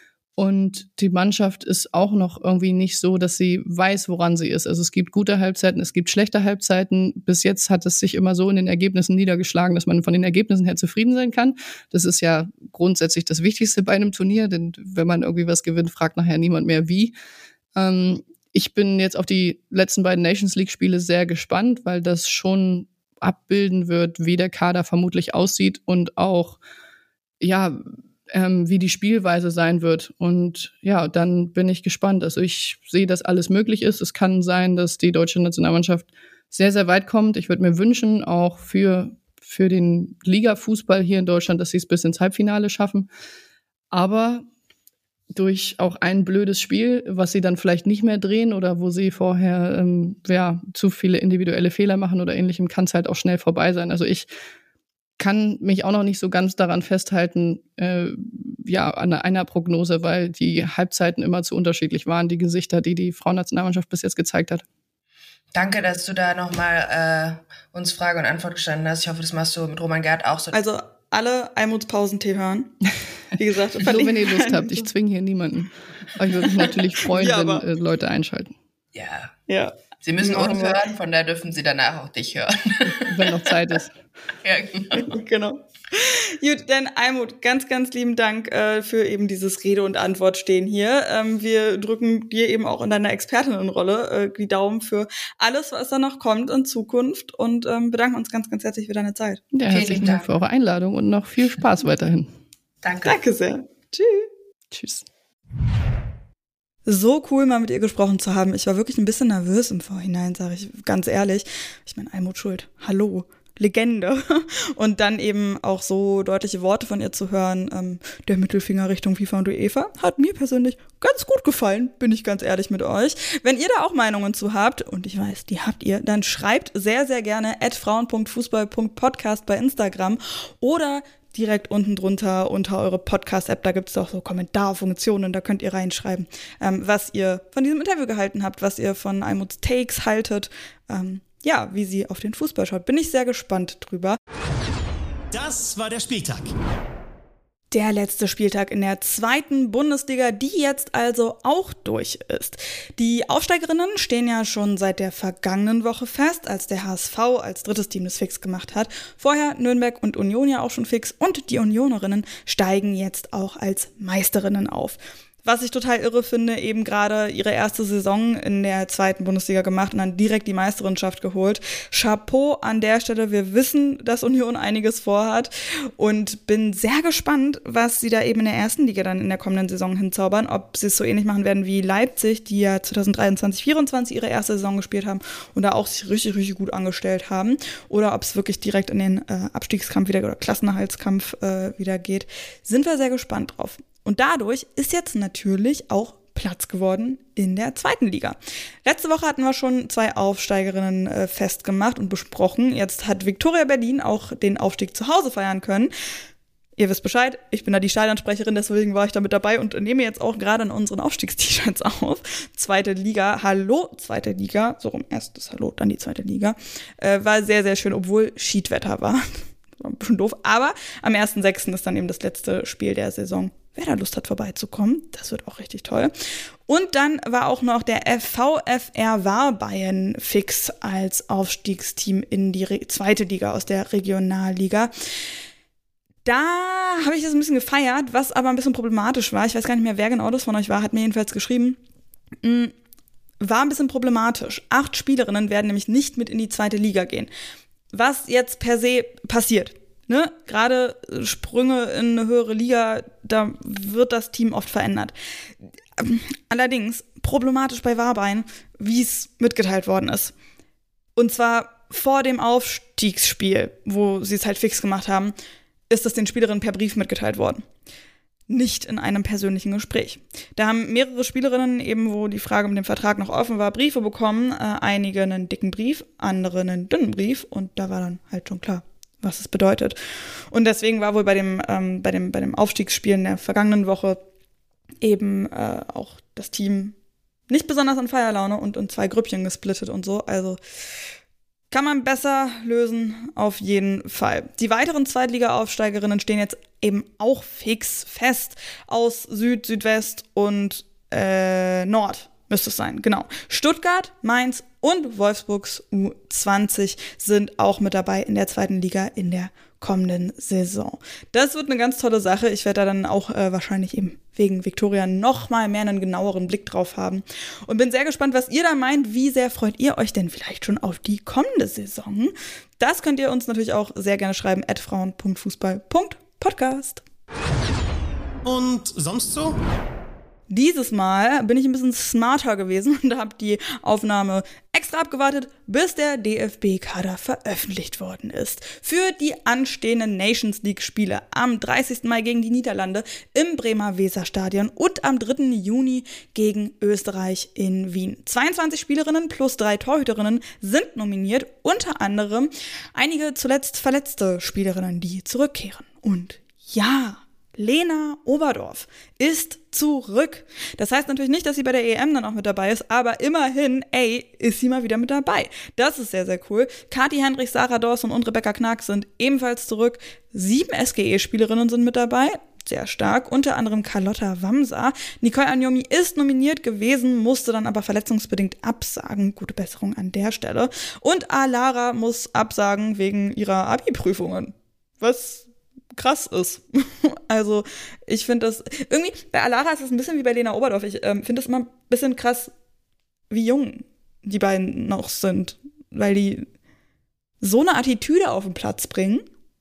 [SPEAKER 1] Und die Mannschaft ist auch noch irgendwie nicht so, dass sie weiß, woran sie ist. Also es gibt gute Halbzeiten, es gibt schlechte Halbzeiten. Bis jetzt hat es sich immer so in den Ergebnissen niedergeschlagen, dass man von den Ergebnissen her zufrieden sein kann. Das ist ja grundsätzlich das Wichtigste bei einem Turnier, denn wenn man irgendwie was gewinnt, fragt nachher niemand mehr wie. Ähm, ich bin jetzt auf die letzten beiden Nations League-Spiele sehr gespannt, weil das schon abbilden wird, wie der Kader vermutlich aussieht und auch, ja, Ähm, wie die Spielweise sein wird. Und ja, dann bin ich gespannt. Also ich sehe, dass alles möglich ist. Es kann sein, dass die deutsche Nationalmannschaft sehr, sehr weit kommt. Ich würde mir wünschen, auch für, für den Liga-Fußball hier in Deutschland, dass sie es bis ins Halbfinale schaffen. Aber durch auch ein blödes Spiel, was sie dann vielleicht nicht mehr drehen oder wo sie vorher ähm, ja, zu viele individuelle Fehler machen oder ähnlichem, kann es halt auch schnell vorbei sein. Also ich kann mich auch noch nicht so ganz daran festhalten, äh, ja, an einer Prognose, weil die Halbzeiten immer zu unterschiedlich waren, die Gesichter, die die Frauennationalmannschaft bis jetzt gezeigt hat.
[SPEAKER 4] Danke, dass du da nochmal äh, uns Frage und Antwort gestanden hast. Ich hoffe, das machst du mit Roman Gerd auch so.
[SPEAKER 3] Also alle Almutspausen-Tee hören. Wie gesagt,
[SPEAKER 1] nur wenn ihr Lust habt. Ich zwinge hier niemanden. Aber ich würde mich natürlich freuen, ja, wenn äh, Leute einschalten.
[SPEAKER 4] Ja.
[SPEAKER 3] Ja.
[SPEAKER 4] Sie müssen uns hören, von daher dürfen Sie danach auch dich hören.
[SPEAKER 1] Wenn noch Zeit ist.
[SPEAKER 4] Ja, genau.
[SPEAKER 3] genau. Gut, dann Almut, ganz, ganz lieben Dank äh, für eben dieses Rede und Antwort stehen hier. Ähm, wir drücken dir eben auch in deiner Expertinnenrolle äh, die Daumen für alles, was da noch kommt in Zukunft und ähm, bedanken uns ganz, ganz herzlich für deine Zeit.
[SPEAKER 1] Ja, herzlichen Dank für eure Einladung und noch viel Spaß weiterhin.
[SPEAKER 4] Danke.
[SPEAKER 3] Danke sehr. Tschüss.
[SPEAKER 1] Tschüss.
[SPEAKER 3] So cool, mal mit ihr gesprochen zu haben. Ich war wirklich ein bisschen nervös im Vorhinein, sage ich ganz ehrlich. Ich meine, Almut Schuld, hallo, Legende. Und dann eben auch so deutliche Worte von ihr zu hören. Ähm, der Mittelfinger Richtung FIFA und UEFA hat mir persönlich ganz gut gefallen, bin ich ganz ehrlich mit euch. Wenn ihr da auch Meinungen zu habt, und ich weiß, die habt ihr, dann schreibt sehr, sehr gerne at frauen punkt fußball punkt podcast bei Instagram oder direkt unten drunter unter eure Podcast-App, da gibt es auch so Kommentarfunktionen, da könnt ihr reinschreiben, ähm, was ihr von diesem Interview gehalten habt, was ihr von Almuts Takes haltet, ähm, ja, wie sie auf den Fußball schaut. Bin ich sehr gespannt drüber.
[SPEAKER 2] Das war der Spieltag.
[SPEAKER 3] Der letzte Spieltag in der zweiten Bundesliga, die jetzt also auch durch ist. Die Aufsteigerinnen stehen ja schon seit der vergangenen Woche fest, als der H S V als drittes Team das fix gemacht hat. Vorher Nürnberg und Union ja auch schon fix und die Unionerinnen steigen jetzt auch als Meisterinnen auf. Was ich total irre finde, eben gerade ihre erste Saison in der zweiten Bundesliga gemacht und dann direkt die Meisterinschaft geholt. Chapeau an der Stelle. Wir wissen, dass Union einiges vorhat und bin sehr gespannt, was sie da eben in der ersten Liga dann in der kommenden Saison hinzaubern. Ob sie es so ähnlich machen werden wie Leipzig, die ja zwanzig dreiundzwanzig vierundzwanzig ihre erste Saison gespielt haben und da auch sich richtig, richtig gut angestellt haben. Oder ob es wirklich direkt in den äh, Abstiegskampf wieder oder Klassenerhaltskampf äh, wieder geht. Sind wir sehr gespannt drauf. Und dadurch ist jetzt natürlich auch Platz geworden in der zweiten Liga. Letzte Woche hatten wir schon zwei Aufsteigerinnen äh, festgemacht und besprochen. Jetzt hat Viktoria Berlin auch den Aufstieg zu Hause feiern können. Ihr wisst Bescheid, ich bin da die Stadionsprecherin, deswegen war ich da mit dabei und nehme jetzt auch gerade an unseren Aufstiegst-T-Shirts auf. Zweite Liga, hallo, zweite Liga, so rum, erstes Hallo, dann die zweite Liga. Äh, war sehr, sehr schön, obwohl Schiedwetter war. War ein bisschen doof, aber am ersten sechsten ist dann eben das letzte Spiel der Saison. Wer da Lust hat, vorbeizukommen, das wird auch richtig toll. Und dann war auch noch der VfR Warbayern fix als Aufstiegsteam in die Re- zweite Liga aus der Regionalliga. Da habe ich das ein bisschen gefeiert, was aber ein bisschen problematisch war. Ich weiß gar nicht mehr, wer genau das von euch war, hat mir jedenfalls geschrieben. War ein bisschen problematisch. Acht Spielerinnen werden nämlich nicht mit in die zweite Liga gehen. Was jetzt per se passiert. Ne? Gerade Sprünge in eine höhere Liga, da wird das Team oft verändert. Allerdings problematisch bei Warbayern, wie es mitgeteilt worden ist. Und zwar vor dem Aufstiegsspiel, wo sie es halt fix gemacht haben, ist es den Spielerinnen per Brief mitgeteilt worden. Nicht in einem persönlichen Gespräch. Da haben mehrere Spielerinnen eben, wo die Frage mit dem Vertrag noch offen war, Briefe bekommen. Äh, einige einen dicken Brief, andere einen dünnen Brief. Und da war dann halt schon klar, was es bedeutet. Und deswegen war wohl bei dem, ähm, bei dem, bei dem Aufstiegsspiel in der vergangenen Woche eben äh, auch das Team nicht besonders an Feierlaune und in zwei Grüppchen gesplittet und so. Also kann man besser lösen, auf jeden Fall. Die weiteren Zweitliga-Aufsteigerinnen stehen jetzt eben auch fix fest aus Süd, Südwest und äh, Nord. Müsste es sein, genau. Stuttgart, Mainz und Wolfsburgs U zwanzig sind auch mit dabei in der zweiten Liga in der kommenden Saison. Das wird eine ganz tolle Sache. Ich werde da dann auch äh, wahrscheinlich eben wegen Viktoria noch mal mehr einen genaueren Blick drauf haben. Und bin sehr gespannt, was ihr da meint. Wie sehr freut ihr euch denn vielleicht schon auf die kommende Saison? Das könnt ihr uns natürlich auch sehr gerne schreiben at frauen punkt fußball punkt podcast.
[SPEAKER 2] Und sonst so?
[SPEAKER 3] Dieses Mal bin ich ein bisschen smarter gewesen und habe die Aufnahme extra abgewartet, bis der D F B-Kader veröffentlicht worden ist. Für die anstehenden Nations League-Spiele am dreißigsten Mai gegen die Niederlande im Bremer Weserstadion und am dritten Juni gegen Österreich in Wien. zweiundzwanzig Spielerinnen plus drei Torhüterinnen sind nominiert, unter anderem einige zuletzt verletzte Spielerinnen, die zurückkehren. Und ja, Lena Oberdorf ist zurück. Das heißt natürlich nicht, dass sie bei der E M dann auch mit dabei ist, aber immerhin, ey, ist sie mal wieder mit dabei. Das ist sehr, sehr cool. Kathi Hendricks, Sarah Dawson und Rebecca Knack sind ebenfalls zurück. Sieben S G E-Spielerinnen sind mit dabei. Sehr stark, unter anderem Carlotta Wamser. Nicole Agnomi ist nominiert gewesen, musste dann aber verletzungsbedingt absagen. Gute Besserung an der Stelle. Und Alara muss absagen wegen ihrer Abi-Prüfungen. Was krass ist. Also ich finde das, irgendwie, bei Alara ist es ein bisschen wie bei Lena Oberdorf. Ich ähm, finde es immer ein bisschen krass, wie jung die beiden noch sind, weil die so eine Attitüde auf den Platz bringen.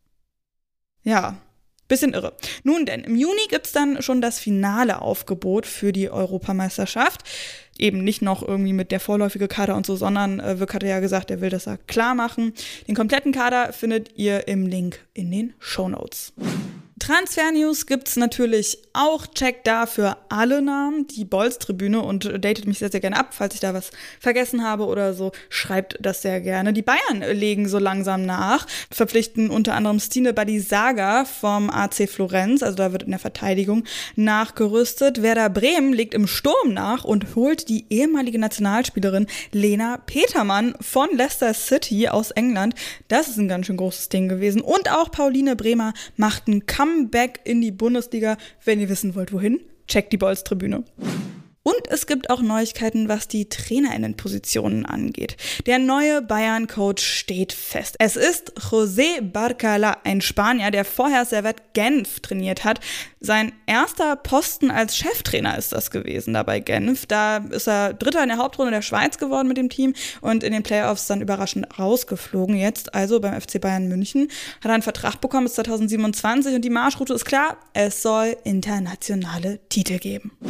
[SPEAKER 3] Ja, bisschen irre. Nun denn, im Juni gibt's dann schon das finale Aufgebot für die Europameisterschaft. Eben nicht noch irgendwie mit der vorläufige Kader und so, sondern äh, Wirk hatte ja gesagt, er will das ja klar machen. Den kompletten Kader findet ihr im Link in den Shownotes. Transfer-News gibt's natürlich auch. Checkt da für alle Namen die Bolz-Tribüne und datet mich sehr, sehr gerne ab. Falls ich da was vergessen habe oder so, schreibt das sehr gerne. Die Bayern legen so langsam nach, verpflichten unter anderem Stine Badisaga vom A C Florenz, also da wird in der Verteidigung nachgerüstet. Werder Bremen legt im Sturm nach und holt die ehemalige Nationalspielerin Lena Petermann von Leicester City aus England. Das ist ein ganz schön großes Ding gewesen. Und auch Pauline Bremer macht einen Comeback in die Bundesliga. Wenn ihr wissen wollt, wohin, checkt die Bolz-Tribüne. Und es gibt auch Neuigkeiten, was die TrainerInnenpositionen angeht. Der neue Bayern-Coach steht fest. Es ist José Barcala, ein Spanier, der vorher Servette Genf trainiert hat. Sein erster Posten als Cheftrainer ist das gewesen da bei Genf. Da ist er Dritter in der Hauptrunde der Schweiz geworden mit dem Team und in den Playoffs dann überraschend rausgeflogen. Jetzt also beim F C Bayern München hat er einen Vertrag bekommen bis zwanzig siebenundzwanzig und die Marschroute ist klar, es soll internationale Titel geben.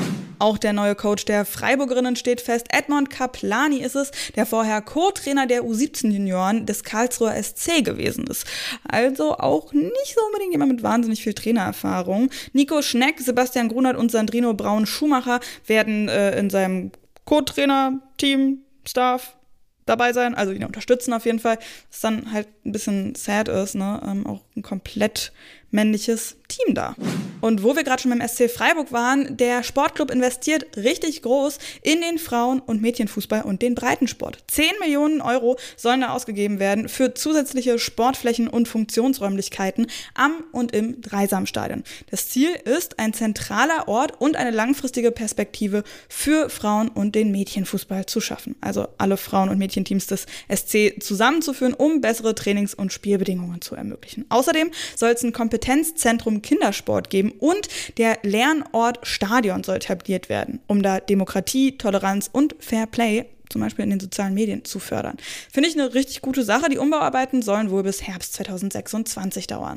[SPEAKER 3] Auch der neue Coach der Freiburgerinnen steht fest. Edmond Kaplani ist es, der vorher Co-Trainer der U siebzehn Junioren des Karlsruher S C gewesen ist. Also auch nicht so unbedingt jemand mit wahnsinnig viel Trainererfahrung. Nico Schneck, Sebastian Grunert und Sandrino Braun-Schumacher werden äh, in seinem Co-Trainer-Team, Staff dabei sein, also ihn unterstützen auf jeden Fall, was dann halt ein bisschen sad ist, ne, ähm, auch ein komplett männliches Team da. Und wo wir gerade schon beim S C Freiburg waren, der Sportclub investiert richtig groß in den Frauen- und Mädchenfußball und den Breitensport. zehn Millionen Euro sollen da ausgegeben werden für zusätzliche Sportflächen und Funktionsräumlichkeiten am und im Dreisamstadion. Das Ziel ist ein zentraler Ort und eine langfristige Perspektive für Frauen- und den Mädchenfußball zu schaffen. Also alle Frauen- und Mädchenteams des S C zusammenzuführen, um bessere Trainings- und Spielbedingungen zu ermöglichen. Außerdem soll es ein Kompetenzzentrum Kindersport geben und der Lernort Stadion soll etabliert werden, um da Demokratie, Toleranz und Fair Play zum Beispiel in den sozialen Medien zu fördern. Finde ich eine richtig gute Sache. Die Umbauarbeiten sollen wohl bis Herbst zweitausendsechsundzwanzig dauern.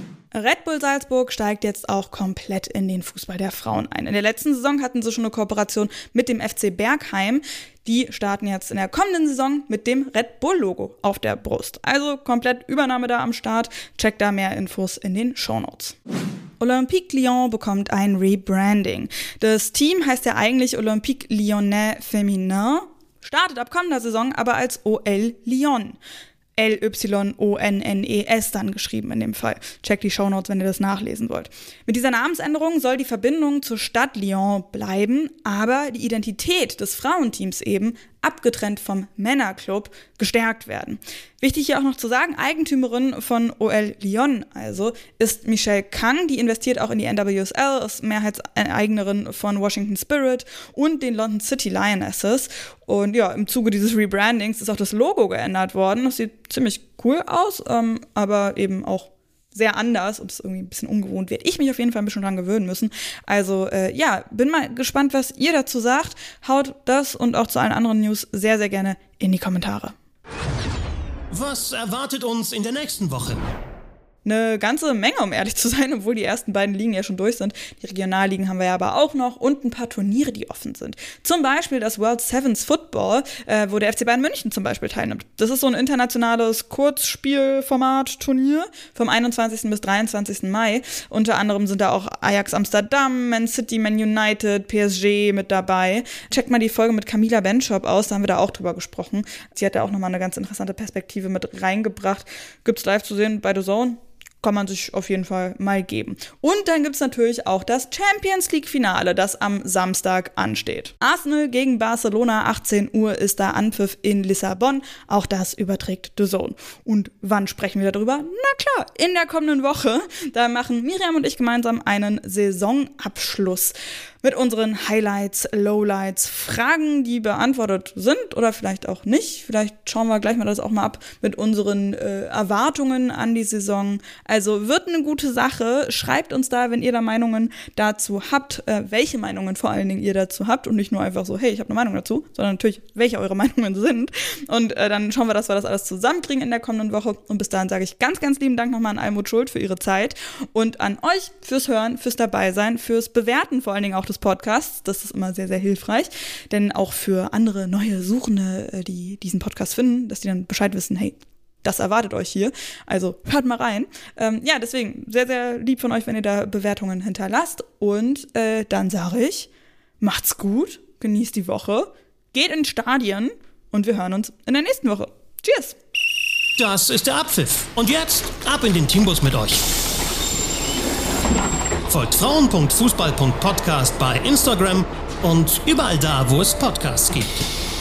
[SPEAKER 3] Red Bull Salzburg steigt jetzt auch komplett in den Fußball der Frauen ein. In der letzten Saison hatten sie schon eine Kooperation mit dem F C Bergheim. Die starten jetzt in der kommenden Saison mit dem Red Bull-Logo auf der Brust. Also komplett Übernahme da am Start. Checkt da mehr Infos in den Shownotes. Olympique Lyon bekommt ein Rebranding. Das Team heißt ja eigentlich Olympique Lyonnais Féminin, startet ab kommender Saison aber als O L Lyon. L Y O N N E S dann geschrieben in dem Fall. Checkt die Shownotes, wenn ihr das nachlesen wollt. Mit dieser Namensänderung soll die Verbindung zur Stadt Lyon bleiben, aber die Identität des Frauenteams eben, abgetrennt vom Männerclub, gestärkt werden. Wichtig hier auch noch zu sagen, Eigentümerin von O L Lyon also ist Michelle Kang, die investiert auch in die N W S L, ist Mehrheitseignerin von Washington Spirit und den London City Lionesses. Und ja, im Zuge dieses Rebrandings ist auch das Logo geändert worden. Das sieht ziemlich cool aus, ähm, aber eben auch sehr anders und ist irgendwie ein bisschen ungewohnt, werde ich mich auf jeden Fall ein bisschen dran gewöhnen müssen. Also äh, ja, bin mal gespannt, was ihr dazu sagt. Haut das und auch zu allen anderen News sehr, sehr gerne in die Kommentare.
[SPEAKER 2] Was erwartet uns in der nächsten Woche?
[SPEAKER 3] Eine ganze Menge, um ehrlich zu sein, obwohl die ersten beiden Ligen ja schon durch sind. Die Regionalligen haben wir ja aber auch noch und ein paar Turniere, die offen sind. Zum Beispiel das World Sevens Football, äh, wo der F C Bayern München zum Beispiel teilnimmt. Das ist so ein internationales Kurzspielformat-Turnier vom einundzwanzigsten bis dreiundzwanzigsten Mai. Unter anderem sind da auch Ajax Amsterdam, Man City, Man United, P S G mit dabei. Checkt mal die Folge mit Camila Benschop aus, da haben wir da auch drüber gesprochen. Sie hat da auch nochmal eine ganz interessante Perspektive mit reingebracht. Gibt's live zu sehen bei The Zone. Kann man sich auf jeden Fall mal geben. Und dann gibt's natürlich auch das Champions League Finale, das am Samstag ansteht. Arsenal gegen Barcelona, achtzehn Uhr ist da Anpfiff in Lissabon. Auch das überträgt The Zone. Und wann sprechen wir darüber? Na klar, in der kommenden Woche. Da machen Miriam und ich gemeinsam einen Saisonabschluss mit unseren Highlights, Lowlights, Fragen, die beantwortet sind oder vielleicht auch nicht. Vielleicht schauen wir gleich mal das auch mal ab mit unseren äh, Erwartungen an die Saison. Also wird eine gute Sache. Schreibt uns da, wenn ihr da Meinungen dazu habt, äh, welche Meinungen vor allen Dingen ihr dazu habt und nicht nur einfach so, hey, ich habe eine Meinung dazu, sondern natürlich, welche eure Meinungen sind. Und äh, dann schauen wir, dass wir das alles zusammenkriegen in der kommenden Woche. Und bis dahin sage ich ganz, ganz lieben Dank nochmal an Almut Schuld für ihre Zeit und an euch fürs Hören, fürs Dabeisein, fürs Bewerten vor allen Dingen auch des Podcasts. Das ist immer sehr, sehr hilfreich. Denn auch für andere neue Suchende, die diesen Podcast finden, dass die dann Bescheid wissen, hey, das erwartet euch hier. Also hört mal rein. Ähm, ja, deswegen sehr, sehr lieb von euch, wenn ihr da Bewertungen hinterlasst. Und äh, dann sage ich, macht's gut, genießt die Woche, geht in Stadien und wir hören uns in der nächsten Woche. Cheers!
[SPEAKER 2] Das ist der Abpfiff. Und jetzt ab in den Teambus mit euch. Folgt frauen punkt fußball punkt podcast bei Instagram und überall da, wo es Podcasts gibt.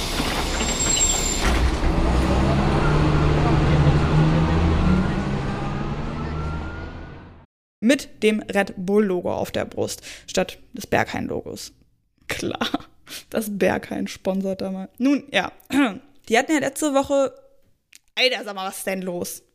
[SPEAKER 3] Mit dem Red Bull-Logo auf der Brust, statt des Berghain-Logos. Klar, das Berghain sponsert da mal. Nun, ja, die hatten ja letzte Woche... Alter, sag mal, was ist denn los?